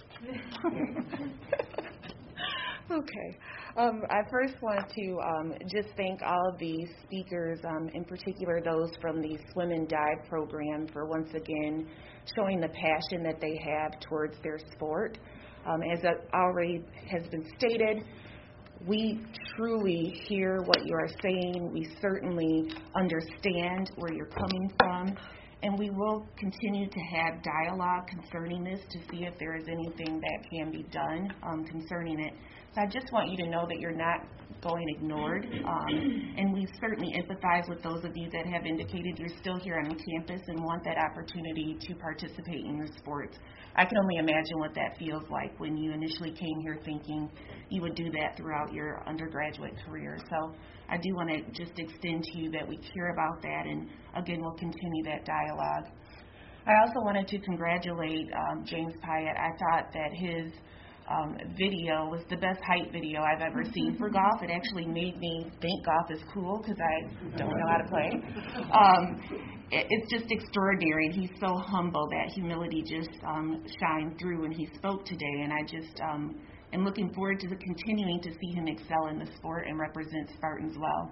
Okay. Um, I first want to um, just thank all of the speakers, um, in particular those from the Swim and Dive program, for once again showing the passion that they have towards their sport. Um, as already has been stated, we truly hear what you are saying. We certainly understand where you're coming from. And we will continue to have dialogue concerning this to see if there is anything that can be done um, concerning it. So I just want you to know that you're not going ignored. Um, and we certainly empathize with those of you that have indicated you're still here on the campus and want that opportunity to participate in the sports. I can only imagine what that feels like when you initially came here thinking you would do that throughout your undergraduate career. So I do want to just extend to you that we care about that, and again, we'll continue that dialogue. I also wanted to congratulate um, James Pyatt. I thought that his um, video was the best height video I've ever seen for golf. It actually made me think golf is cool because I don't know how to play. Um, it, it's just extraordinary, and he's so humble. That humility just um, shined through when he spoke today, and I just um, am looking forward to the continuing to see him excel in the sport and represent Spartans well.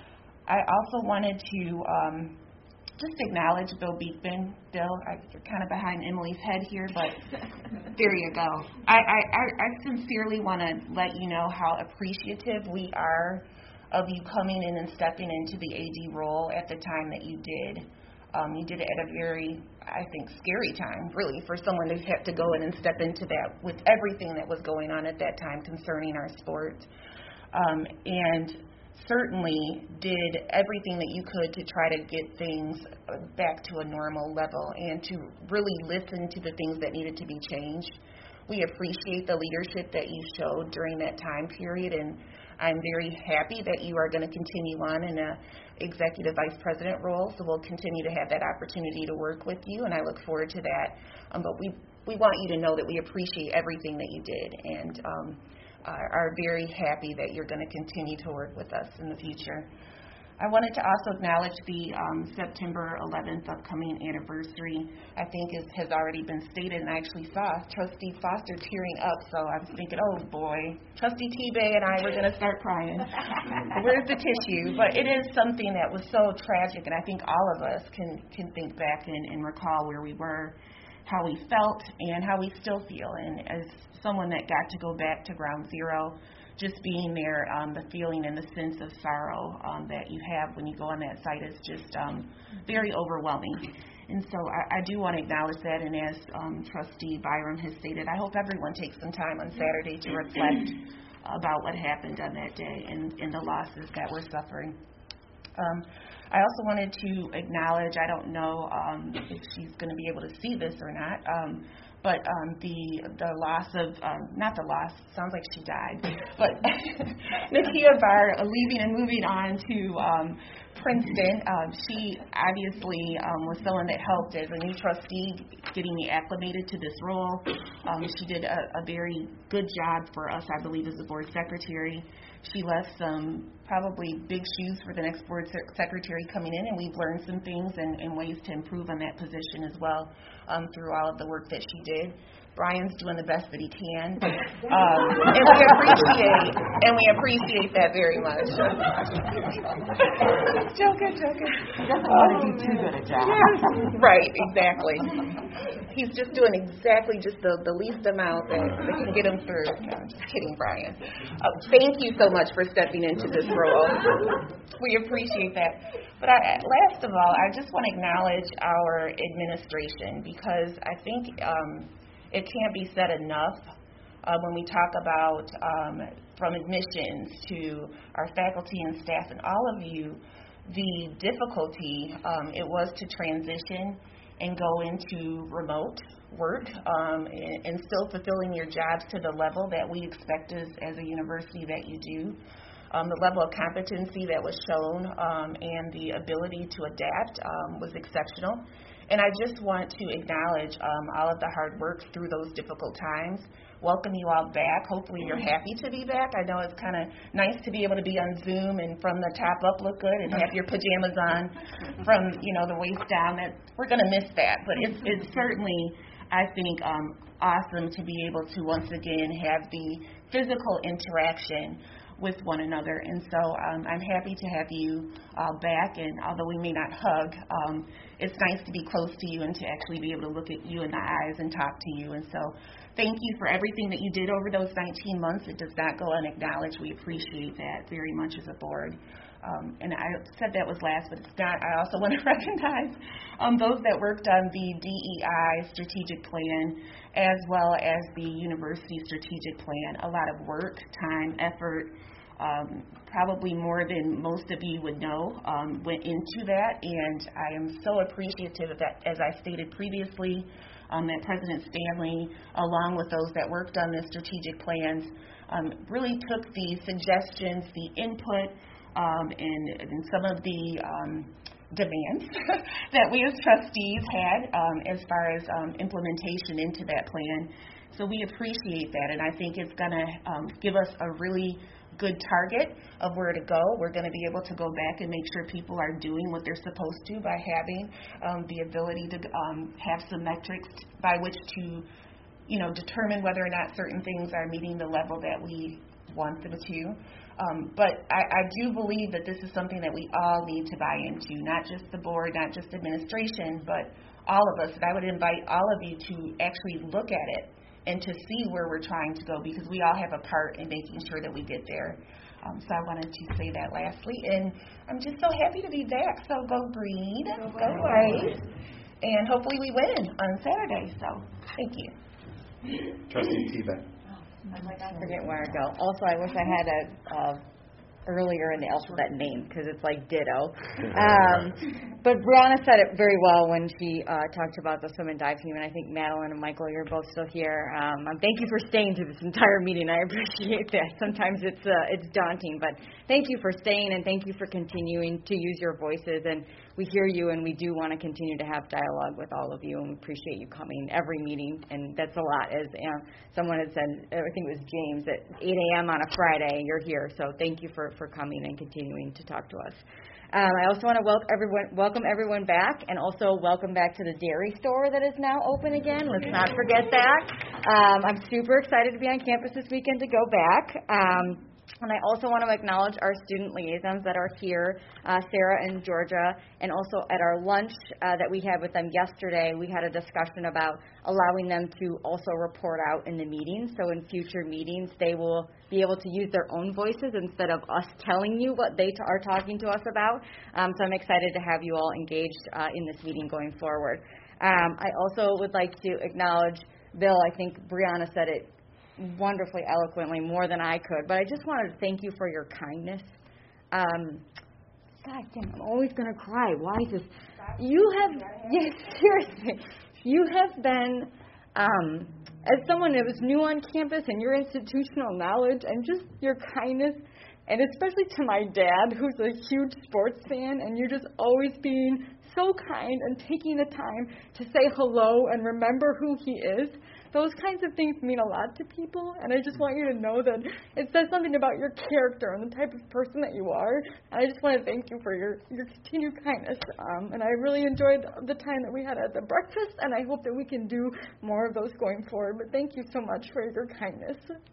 I also wanted to um, just acknowledge Bill Beekman. Bill, I, you're kind of behind Emily's head here, but there you go. I, I, I sincerely want to let you know how appreciative we are of you coming in and stepping into the A D role at the time that you did. Um, you did it at a very, I think, scary time, really, for someone to have to go in and step into that with everything that was going on at that time concerning our sport. Um, and certainly did everything that you could to try to get things back to a normal level and to really listen to the things that needed to be changed. We appreciate the leadership that you showed during that time period, and I'm very happy that you are going to continue on in a executive vice president role, so we'll continue to have that opportunity to work with you, and I look forward to that. Um, but we, we want you to know that we appreciate everything that you did, and um, are very happy that you're going to continue to work with us in the future. I wanted to also acknowledge the um, September eleventh upcoming anniversary. I think is, has already been stated, and I actually saw Trustee Foster tearing up, so I was thinking, oh boy, Trustee T-Bay and I were going to start crying. Where's the tissue? But it is something that was so tragic, and I think all of us can, can think back and, and recall where we were, how we felt, and how we still feel. And as someone that got to go back to ground zero, just being there, um, the feeling and the sense of sorrow um, that you have when you go on that site is just um, very overwhelming. And so I, I do want to acknowledge that, and as um, Trustee Byram has stated, I hope everyone takes some time on Saturday to reflect about what happened on that day and, and the losses that we're suffering. Um, I also wanted to acknowledge, I don't know um, if she's going to be able to see this or not, um, but um, the the loss of, um, not the loss, sounds like she died, but Nakia Barr leaving and moving on to um, Princeton. Um, she obviously um, was someone that helped as a new trustee getting me acclimated to this role. Um, she did a, a very good job for us, I believe, as a board secretary. She left some probably big shoes for the next board secretary coming in, and we've learned some things and, and ways to improve on that position as well um, through all of the work that she did. Brian's doing the best that he can, um, and we appreciate and we appreciate that very much. joking, joking. He doesn't want to do too good a job. Right, exactly. He's just doing exactly just the, the least amount that, that can get him through. No, I'm just kidding, Brian. Uh, thank you so much for stepping into this role. We appreciate that. But I, last of all, I just want to acknowledge our administration, because I think um, it can't be said enough uh, when we talk about um, from admissions to our faculty and staff and all of you, the difficulty um, it was to transition and go into remote work um, and, and still fulfilling your jobs to the level that we expect as, as a university that you do. Um, the level of competency that was shown um, and the ability to adapt um, was exceptional. And I just want to acknowledge um, all of the hard work through those difficult times. Welcome you all back. Hopefully you're happy to be back. I know it's kind of nice to be able to be on Zoom and from the top up look good and have your pajamas on from, you know, the waist down. That we're going to miss that. But it's, it's certainly, I think, um, awesome to be able to once again have the physical interaction with one another. And so um, I'm happy to have you uh, back, and although we may not hug, um, it's nice to be close to you and to actually be able to look at you in the eyes and talk to you. And so thank you for everything that you did over those nineteen months. It does not go unacknowledged. We appreciate that very much as a board. Um, and I said that was last, but it's not. I also want to recognize um, those that worked on the D E I strategic plan as well as the university strategic plan. A lot of work, time, effort, Um, probably more than most of you would know, um, went into that, and I am so appreciative of that, as I stated previously, um, that President Stanley, along with those that worked on the strategic plans, um, really took the suggestions, the input, um, and, and some of the um, demands that we as trustees had um, as far as um, implementation into that plan. So we appreciate that, and I think it's going to um, give us a really good target of where to go. We're going to be able to go back and make sure people are doing what they're supposed to by having um, the ability to um, have some metrics by which to, you know, determine whether or not certain things are meeting the level that we want them to. Um, but I, I do believe that this is something that we all need to buy into, not just the board, not just administration, but all of us. And I would invite all of you to actually look at it and to see where we're trying to go, because we all have a part in making sure that we get there. Um, so I wanted to say that lastly. And I'm just so happy to be back. So go green, go white, and hopefully we win on Saturday. So thank you. Trustee T-Bay. I forget where I go. Also, I wish I had a uh, earlier in the alphabet name, because it's like ditto. Um, but Brianna said it very well when she uh, talked about the swim and dive team, and I think Madeline and Michael, you're both still here. Um, um, thank you for staying to this entire meeting. I appreciate that. Sometimes it's uh, it's daunting, but thank you for staying, and thank you for continuing to use your voices. And we hear you, and we do want to continue to have dialogue with all of you, and we appreciate you coming every meeting, and that's a lot. As you know, someone had said, I think it was James, at eight a.m. on a Friday, you're here, so thank you for, for coming and continuing to talk to us. Um, I also want to welcome everyone, welcome everyone back, and also welcome back to the dairy store that is now open again. Let's not forget that. Um, I'm super excited to be on campus this weekend to go back. Um, And I also want to acknowledge our student liaisons that are here, uh, Sarah and Georgia, and also at our lunch uh, that we had with them yesterday, we had a discussion about allowing them to also report out in the meetings. So in future meetings, they will be able to use their own voices instead of us telling you what they t- are talking to us about. Um, so I'm excited to have you all engaged uh, in this meeting going forward. Um, I also would like to acknowledge Bill. I think Brianna said it wonderfully eloquently, more than I could, but I just wanted to thank you for your kindness. Um, God damn, I'm always going to cry. Why is this? You have, yes, seriously, you have been, um, as someone that was new on campus and your institutional knowledge and just your kindness, and especially to my dad, who's a huge sports fan, and you're just always being so kind and taking the time to say hello and remember who he is. Those kinds of things mean a lot to people, and I just want you to know that it says something about your character and the type of person that you are. And I just want to thank you for your, your continued kindness. Um, and I really enjoyed the time that we had at the breakfast, and I hope that we can do more of those going forward. But thank you so much for your kindness.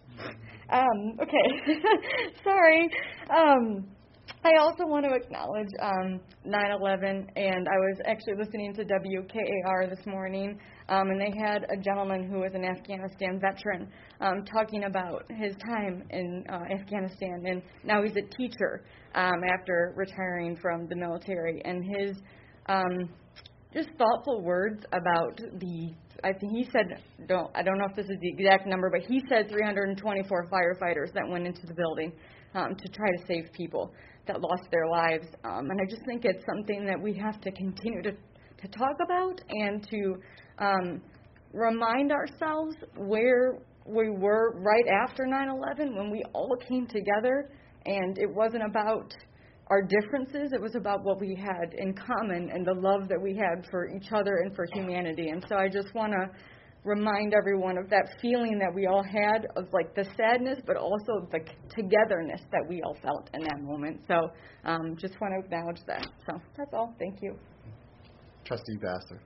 Um, okay, sorry. Um, I also want to acknowledge um, nine eleven, and I was actually listening to W K A R this morning, um, and they had a gentleman who was an Afghanistan veteran um, talking about his time in uh, Afghanistan, and now he's a teacher um, after retiring from the military, and his um, just thoughtful words about the, I think he said, don't, I don't know if this is the exact number, but he said three hundred twenty-four firefighters that went into the building um, to try to save people that lost their lives. Um, and I just think it's something that we have to continue to, to talk about and to um, remind ourselves where we were right after nine eleven when we all came together, and it wasn't about our differences, it was about what we had in common and the love that we had for each other and for humanity. And so I just want to remind everyone of that feeling that we all had of like the sadness, but also the togetherness that we all felt in that moment. So um, just want to acknowledge that. So that's all. Thank you. Trustee Vassar.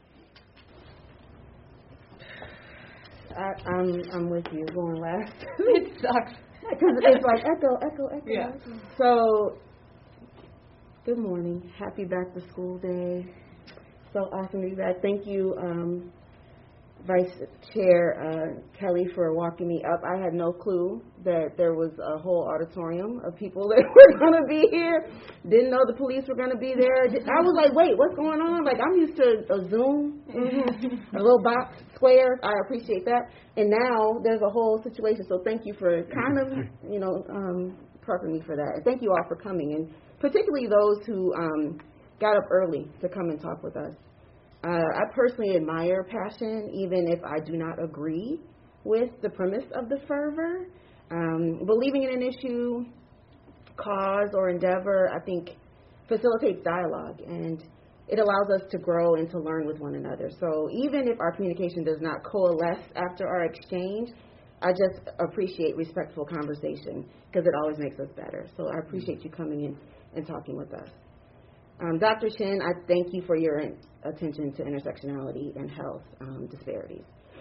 I, I'm I'm with you. Going last. It sucks because it's like echo, echo, echo. Yeah. echo. So good morning. Happy back to school day. So awesome to be back. Thank you. Um, Vice Chair uh, Kelly for walking me up. I had no clue that there was a whole auditorium of people that were going to be here. Didn't know the police were going to be there. I was like, wait, what's going on? Like, I'm used to a Zoom, mm-hmm. a little box, square. I appreciate that. And now there's a whole situation. So thank you for kind of, you know, um, prepping me for that. And thank you all for coming, and particularly those who um, got up early to come and talk with us. Uh, I personally admire passion, even if I do not agree with the premise of the fervor. Um, believing in an issue, cause, or endeavor, I think, facilitates dialogue, and it allows us to grow and to learn with one another. So even if our communication does not coalesce after our exchange, I just appreciate respectful conversation because it always makes us better. So I appreciate you coming in and talking with us. Um, Doctor Chen, I thank you for your attention to intersectionality and health um, disparities.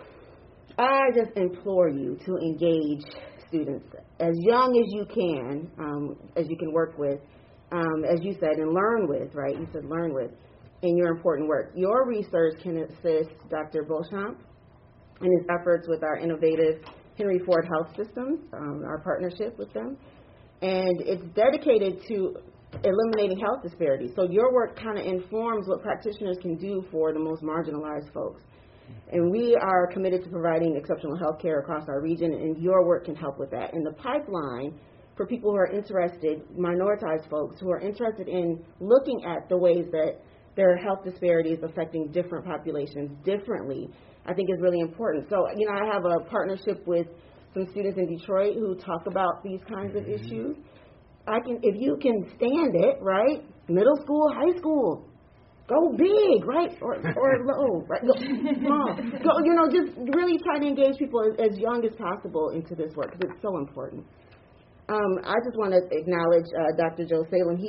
I just implore you to engage students as young as you can, um, as you can work with, um, as you said, and learn with, right? You said learn with in your important work. Your research can assist Doctor Beauchamp in his efforts with our innovative Henry Ford Health Systems, um, our partnership with them. And it's dedicated to eliminating health disparities. So your work kind of informs what practitioners can do for the most marginalized folks. And we are committed to providing exceptional health care across our region, and your work can help with that. And the pipeline for people who are interested, minoritized folks who are interested in looking at the ways that there are health disparities affecting different populations differently, I think is really important. So, you know, I have a partnership with some students in Detroit who talk about these kinds of issues. I can, if you can stand it, right? Middle school, high school, go big, right? Or or low, right? Go small. Go, you know, just really try to engage people as, as young as possible into this work because it's so important. Um, I just want to acknowledge uh, Doctor Joe Salem. He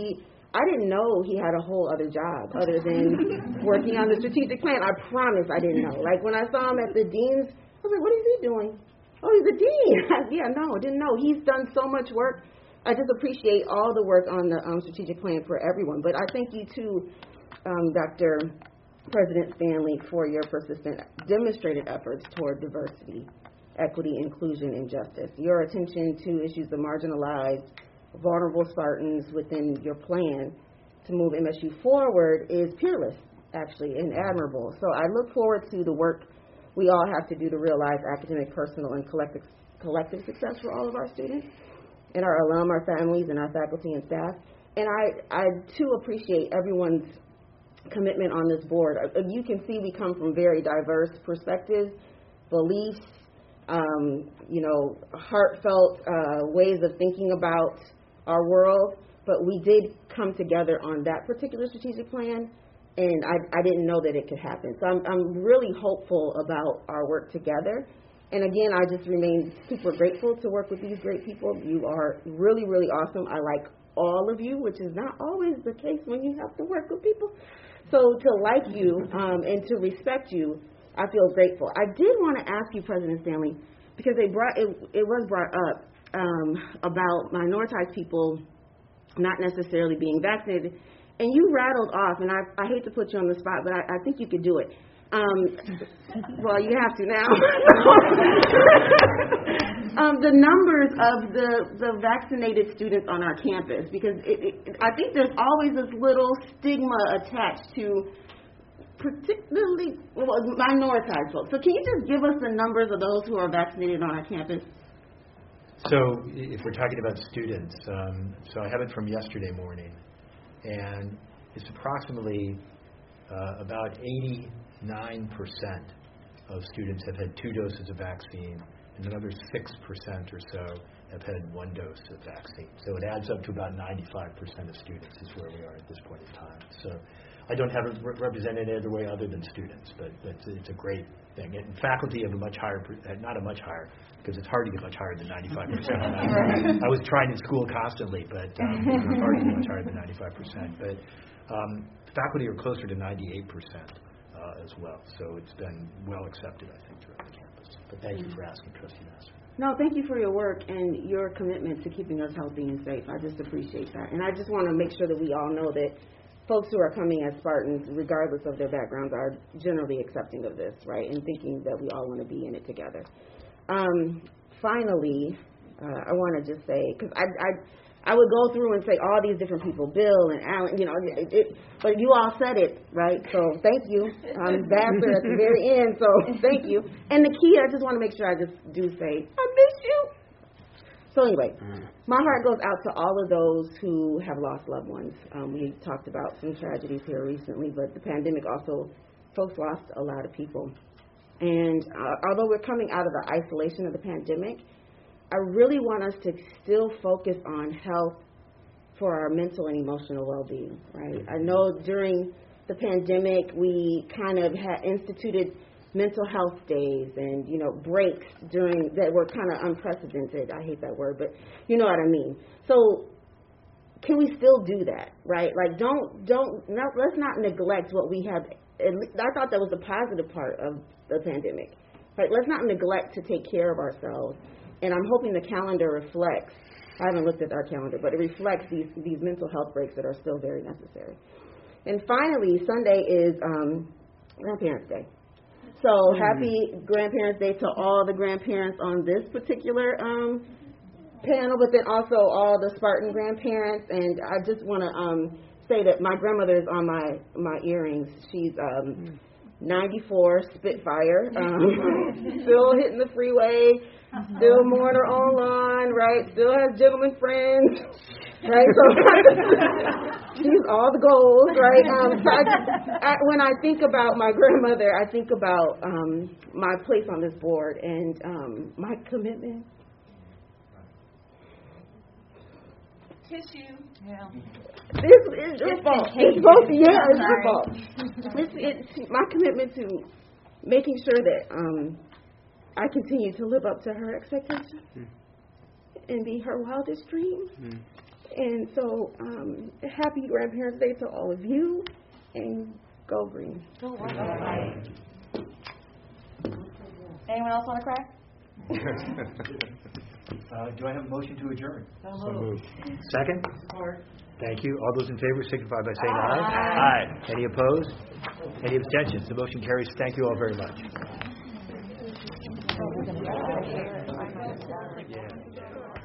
I didn't know he had a whole other job other than working on the strategic plan. I promise I didn't know. Like when I saw him at the dean's, I was like, what is he doing? Oh, he's a dean. Yeah, no, didn't know. He's done so much work. I just appreciate all the work on the um, strategic plan for everyone. But I thank you too, um, Doctor President Stanley, for your persistent demonstrated efforts toward diversity, equity, inclusion, and justice. Your attention to issues of marginalized, vulnerable Spartans within your plan to move M S U forward is peerless, actually, and admirable. So I look forward to the work we all have to do to realize academic, personal, and collective, collective success for all of our students and our alum, our families, and our faculty and staff. And I, I too appreciate everyone's commitment on this board. You can see we come from very diverse perspectives, beliefs, um, you know, heartfelt uh, ways of thinking about our world, but we did come together on that particular strategic plan, and I, I didn't know that it could happen. So I'm, I'm really hopeful about our work together. And again, I just remain super grateful to work with these great people. You are really, really awesome. I like all of you, which is not always the case when you have to work with people. So to like you um, and to respect you, I feel grateful. I did want to ask you, President Stanley, because they brought it, it was brought up um, about minoritized people not necessarily being vaccinated, and you rattled off, and I, I hate to put you on the spot, but I, I think you could do it. Um, well, you have to now. um, the numbers of the, the vaccinated students on our campus, because it, it, I think there's always this little stigma attached to particularly well, minoritized folks. So can you just give us the numbers of those who are vaccinated on our campus? So if we're talking about students, um, so I have it from yesterday morning, and it's approximately uh, about eighty-nine percent of students have had two doses of vaccine, and another six percent or so have had one dose of vaccine. So it adds up to about ninety-five percent of students is where we are at this point in time. So I don't have it re- represented any other way other than students, but, but it's, it's a great thing. And faculty have a much higher, not a much higher, because it's hard to get much higher than ninety-five percent. I was trying in school constantly, but um, it's hard to get much higher than ninety-five percent. But um, faculty are closer to ninety-eight percent uh, as well. So it's been well accepted, I think, throughout the campus. But thank you for asking, Trustee Nassar. No, thank you for your work and your commitment to keeping us healthy and safe. I just appreciate that. And I just want to make sure that we all know that folks who are coming as Spartans, regardless of their backgrounds, are generally accepting of this, right, and thinking that we all want to be in it together. Um, finally, uh, I want to just say, because I, I, I would go through and say all these different people, Bill and Alan, you know, it, it, but you all said it, right? So thank you. I'm ambassador at the very end, so thank you. And the key, I just want to make sure I just do say, I miss you. So anyway, my heart goes out to all of those who have lost loved ones. Um, we talked about some tragedies here recently, but the pandemic also, folks lost a lot of people. And uh, although we're coming out of the isolation of the pandemic, I really want us to still focus on health for our mental and emotional well-being, right? I know during the pandemic we kind of had instituted mental health days and, you know, breaks during that were kind of unprecedented. I hate that word, but you know what I mean. So can we still do that, right? Like don't, don't, not, let's not neglect what we have. I thought that was the positive part of the pandemic. Right? Let's not neglect to take care of ourselves. And I'm hoping the calendar reflects, I haven't looked at our calendar, but it reflects these, these mental health breaks that are still very necessary. And finally, Sunday is um, Grandparents' Day. So mm-hmm. happy Grandparents' Day to all the grandparents on this particular um, panel, but then also all the Spartan grandparents. And I just want to um, say that my grandmother is on my, my earrings. She's um, ninety-four, Spitfire, um, still hitting the freeway, still mowing her own lawn, right? Still has gentleman friends, right? So she's all the goals, right? Um, so I just, I, when I think about my grandmother, I think about um, my place on this board and um, my commitment. Tissue. Yeah. This is your fault. It's both. Yeah, it's your fault. It's, it's my commitment to making sure that um, I continue to live up to her expectations mm. and be her wildest dream. Mm. And so, um, happy Grandparents' Day to all of you, and go green. Go Anyone else want to cry? uh, do I have a motion to adjourn? So moved. Second? Support. Thank you. All those in favor signify by saying Aye. aye. Aye. Any opposed? Any abstentions? The motion carries. Thank you all very much. Yeah.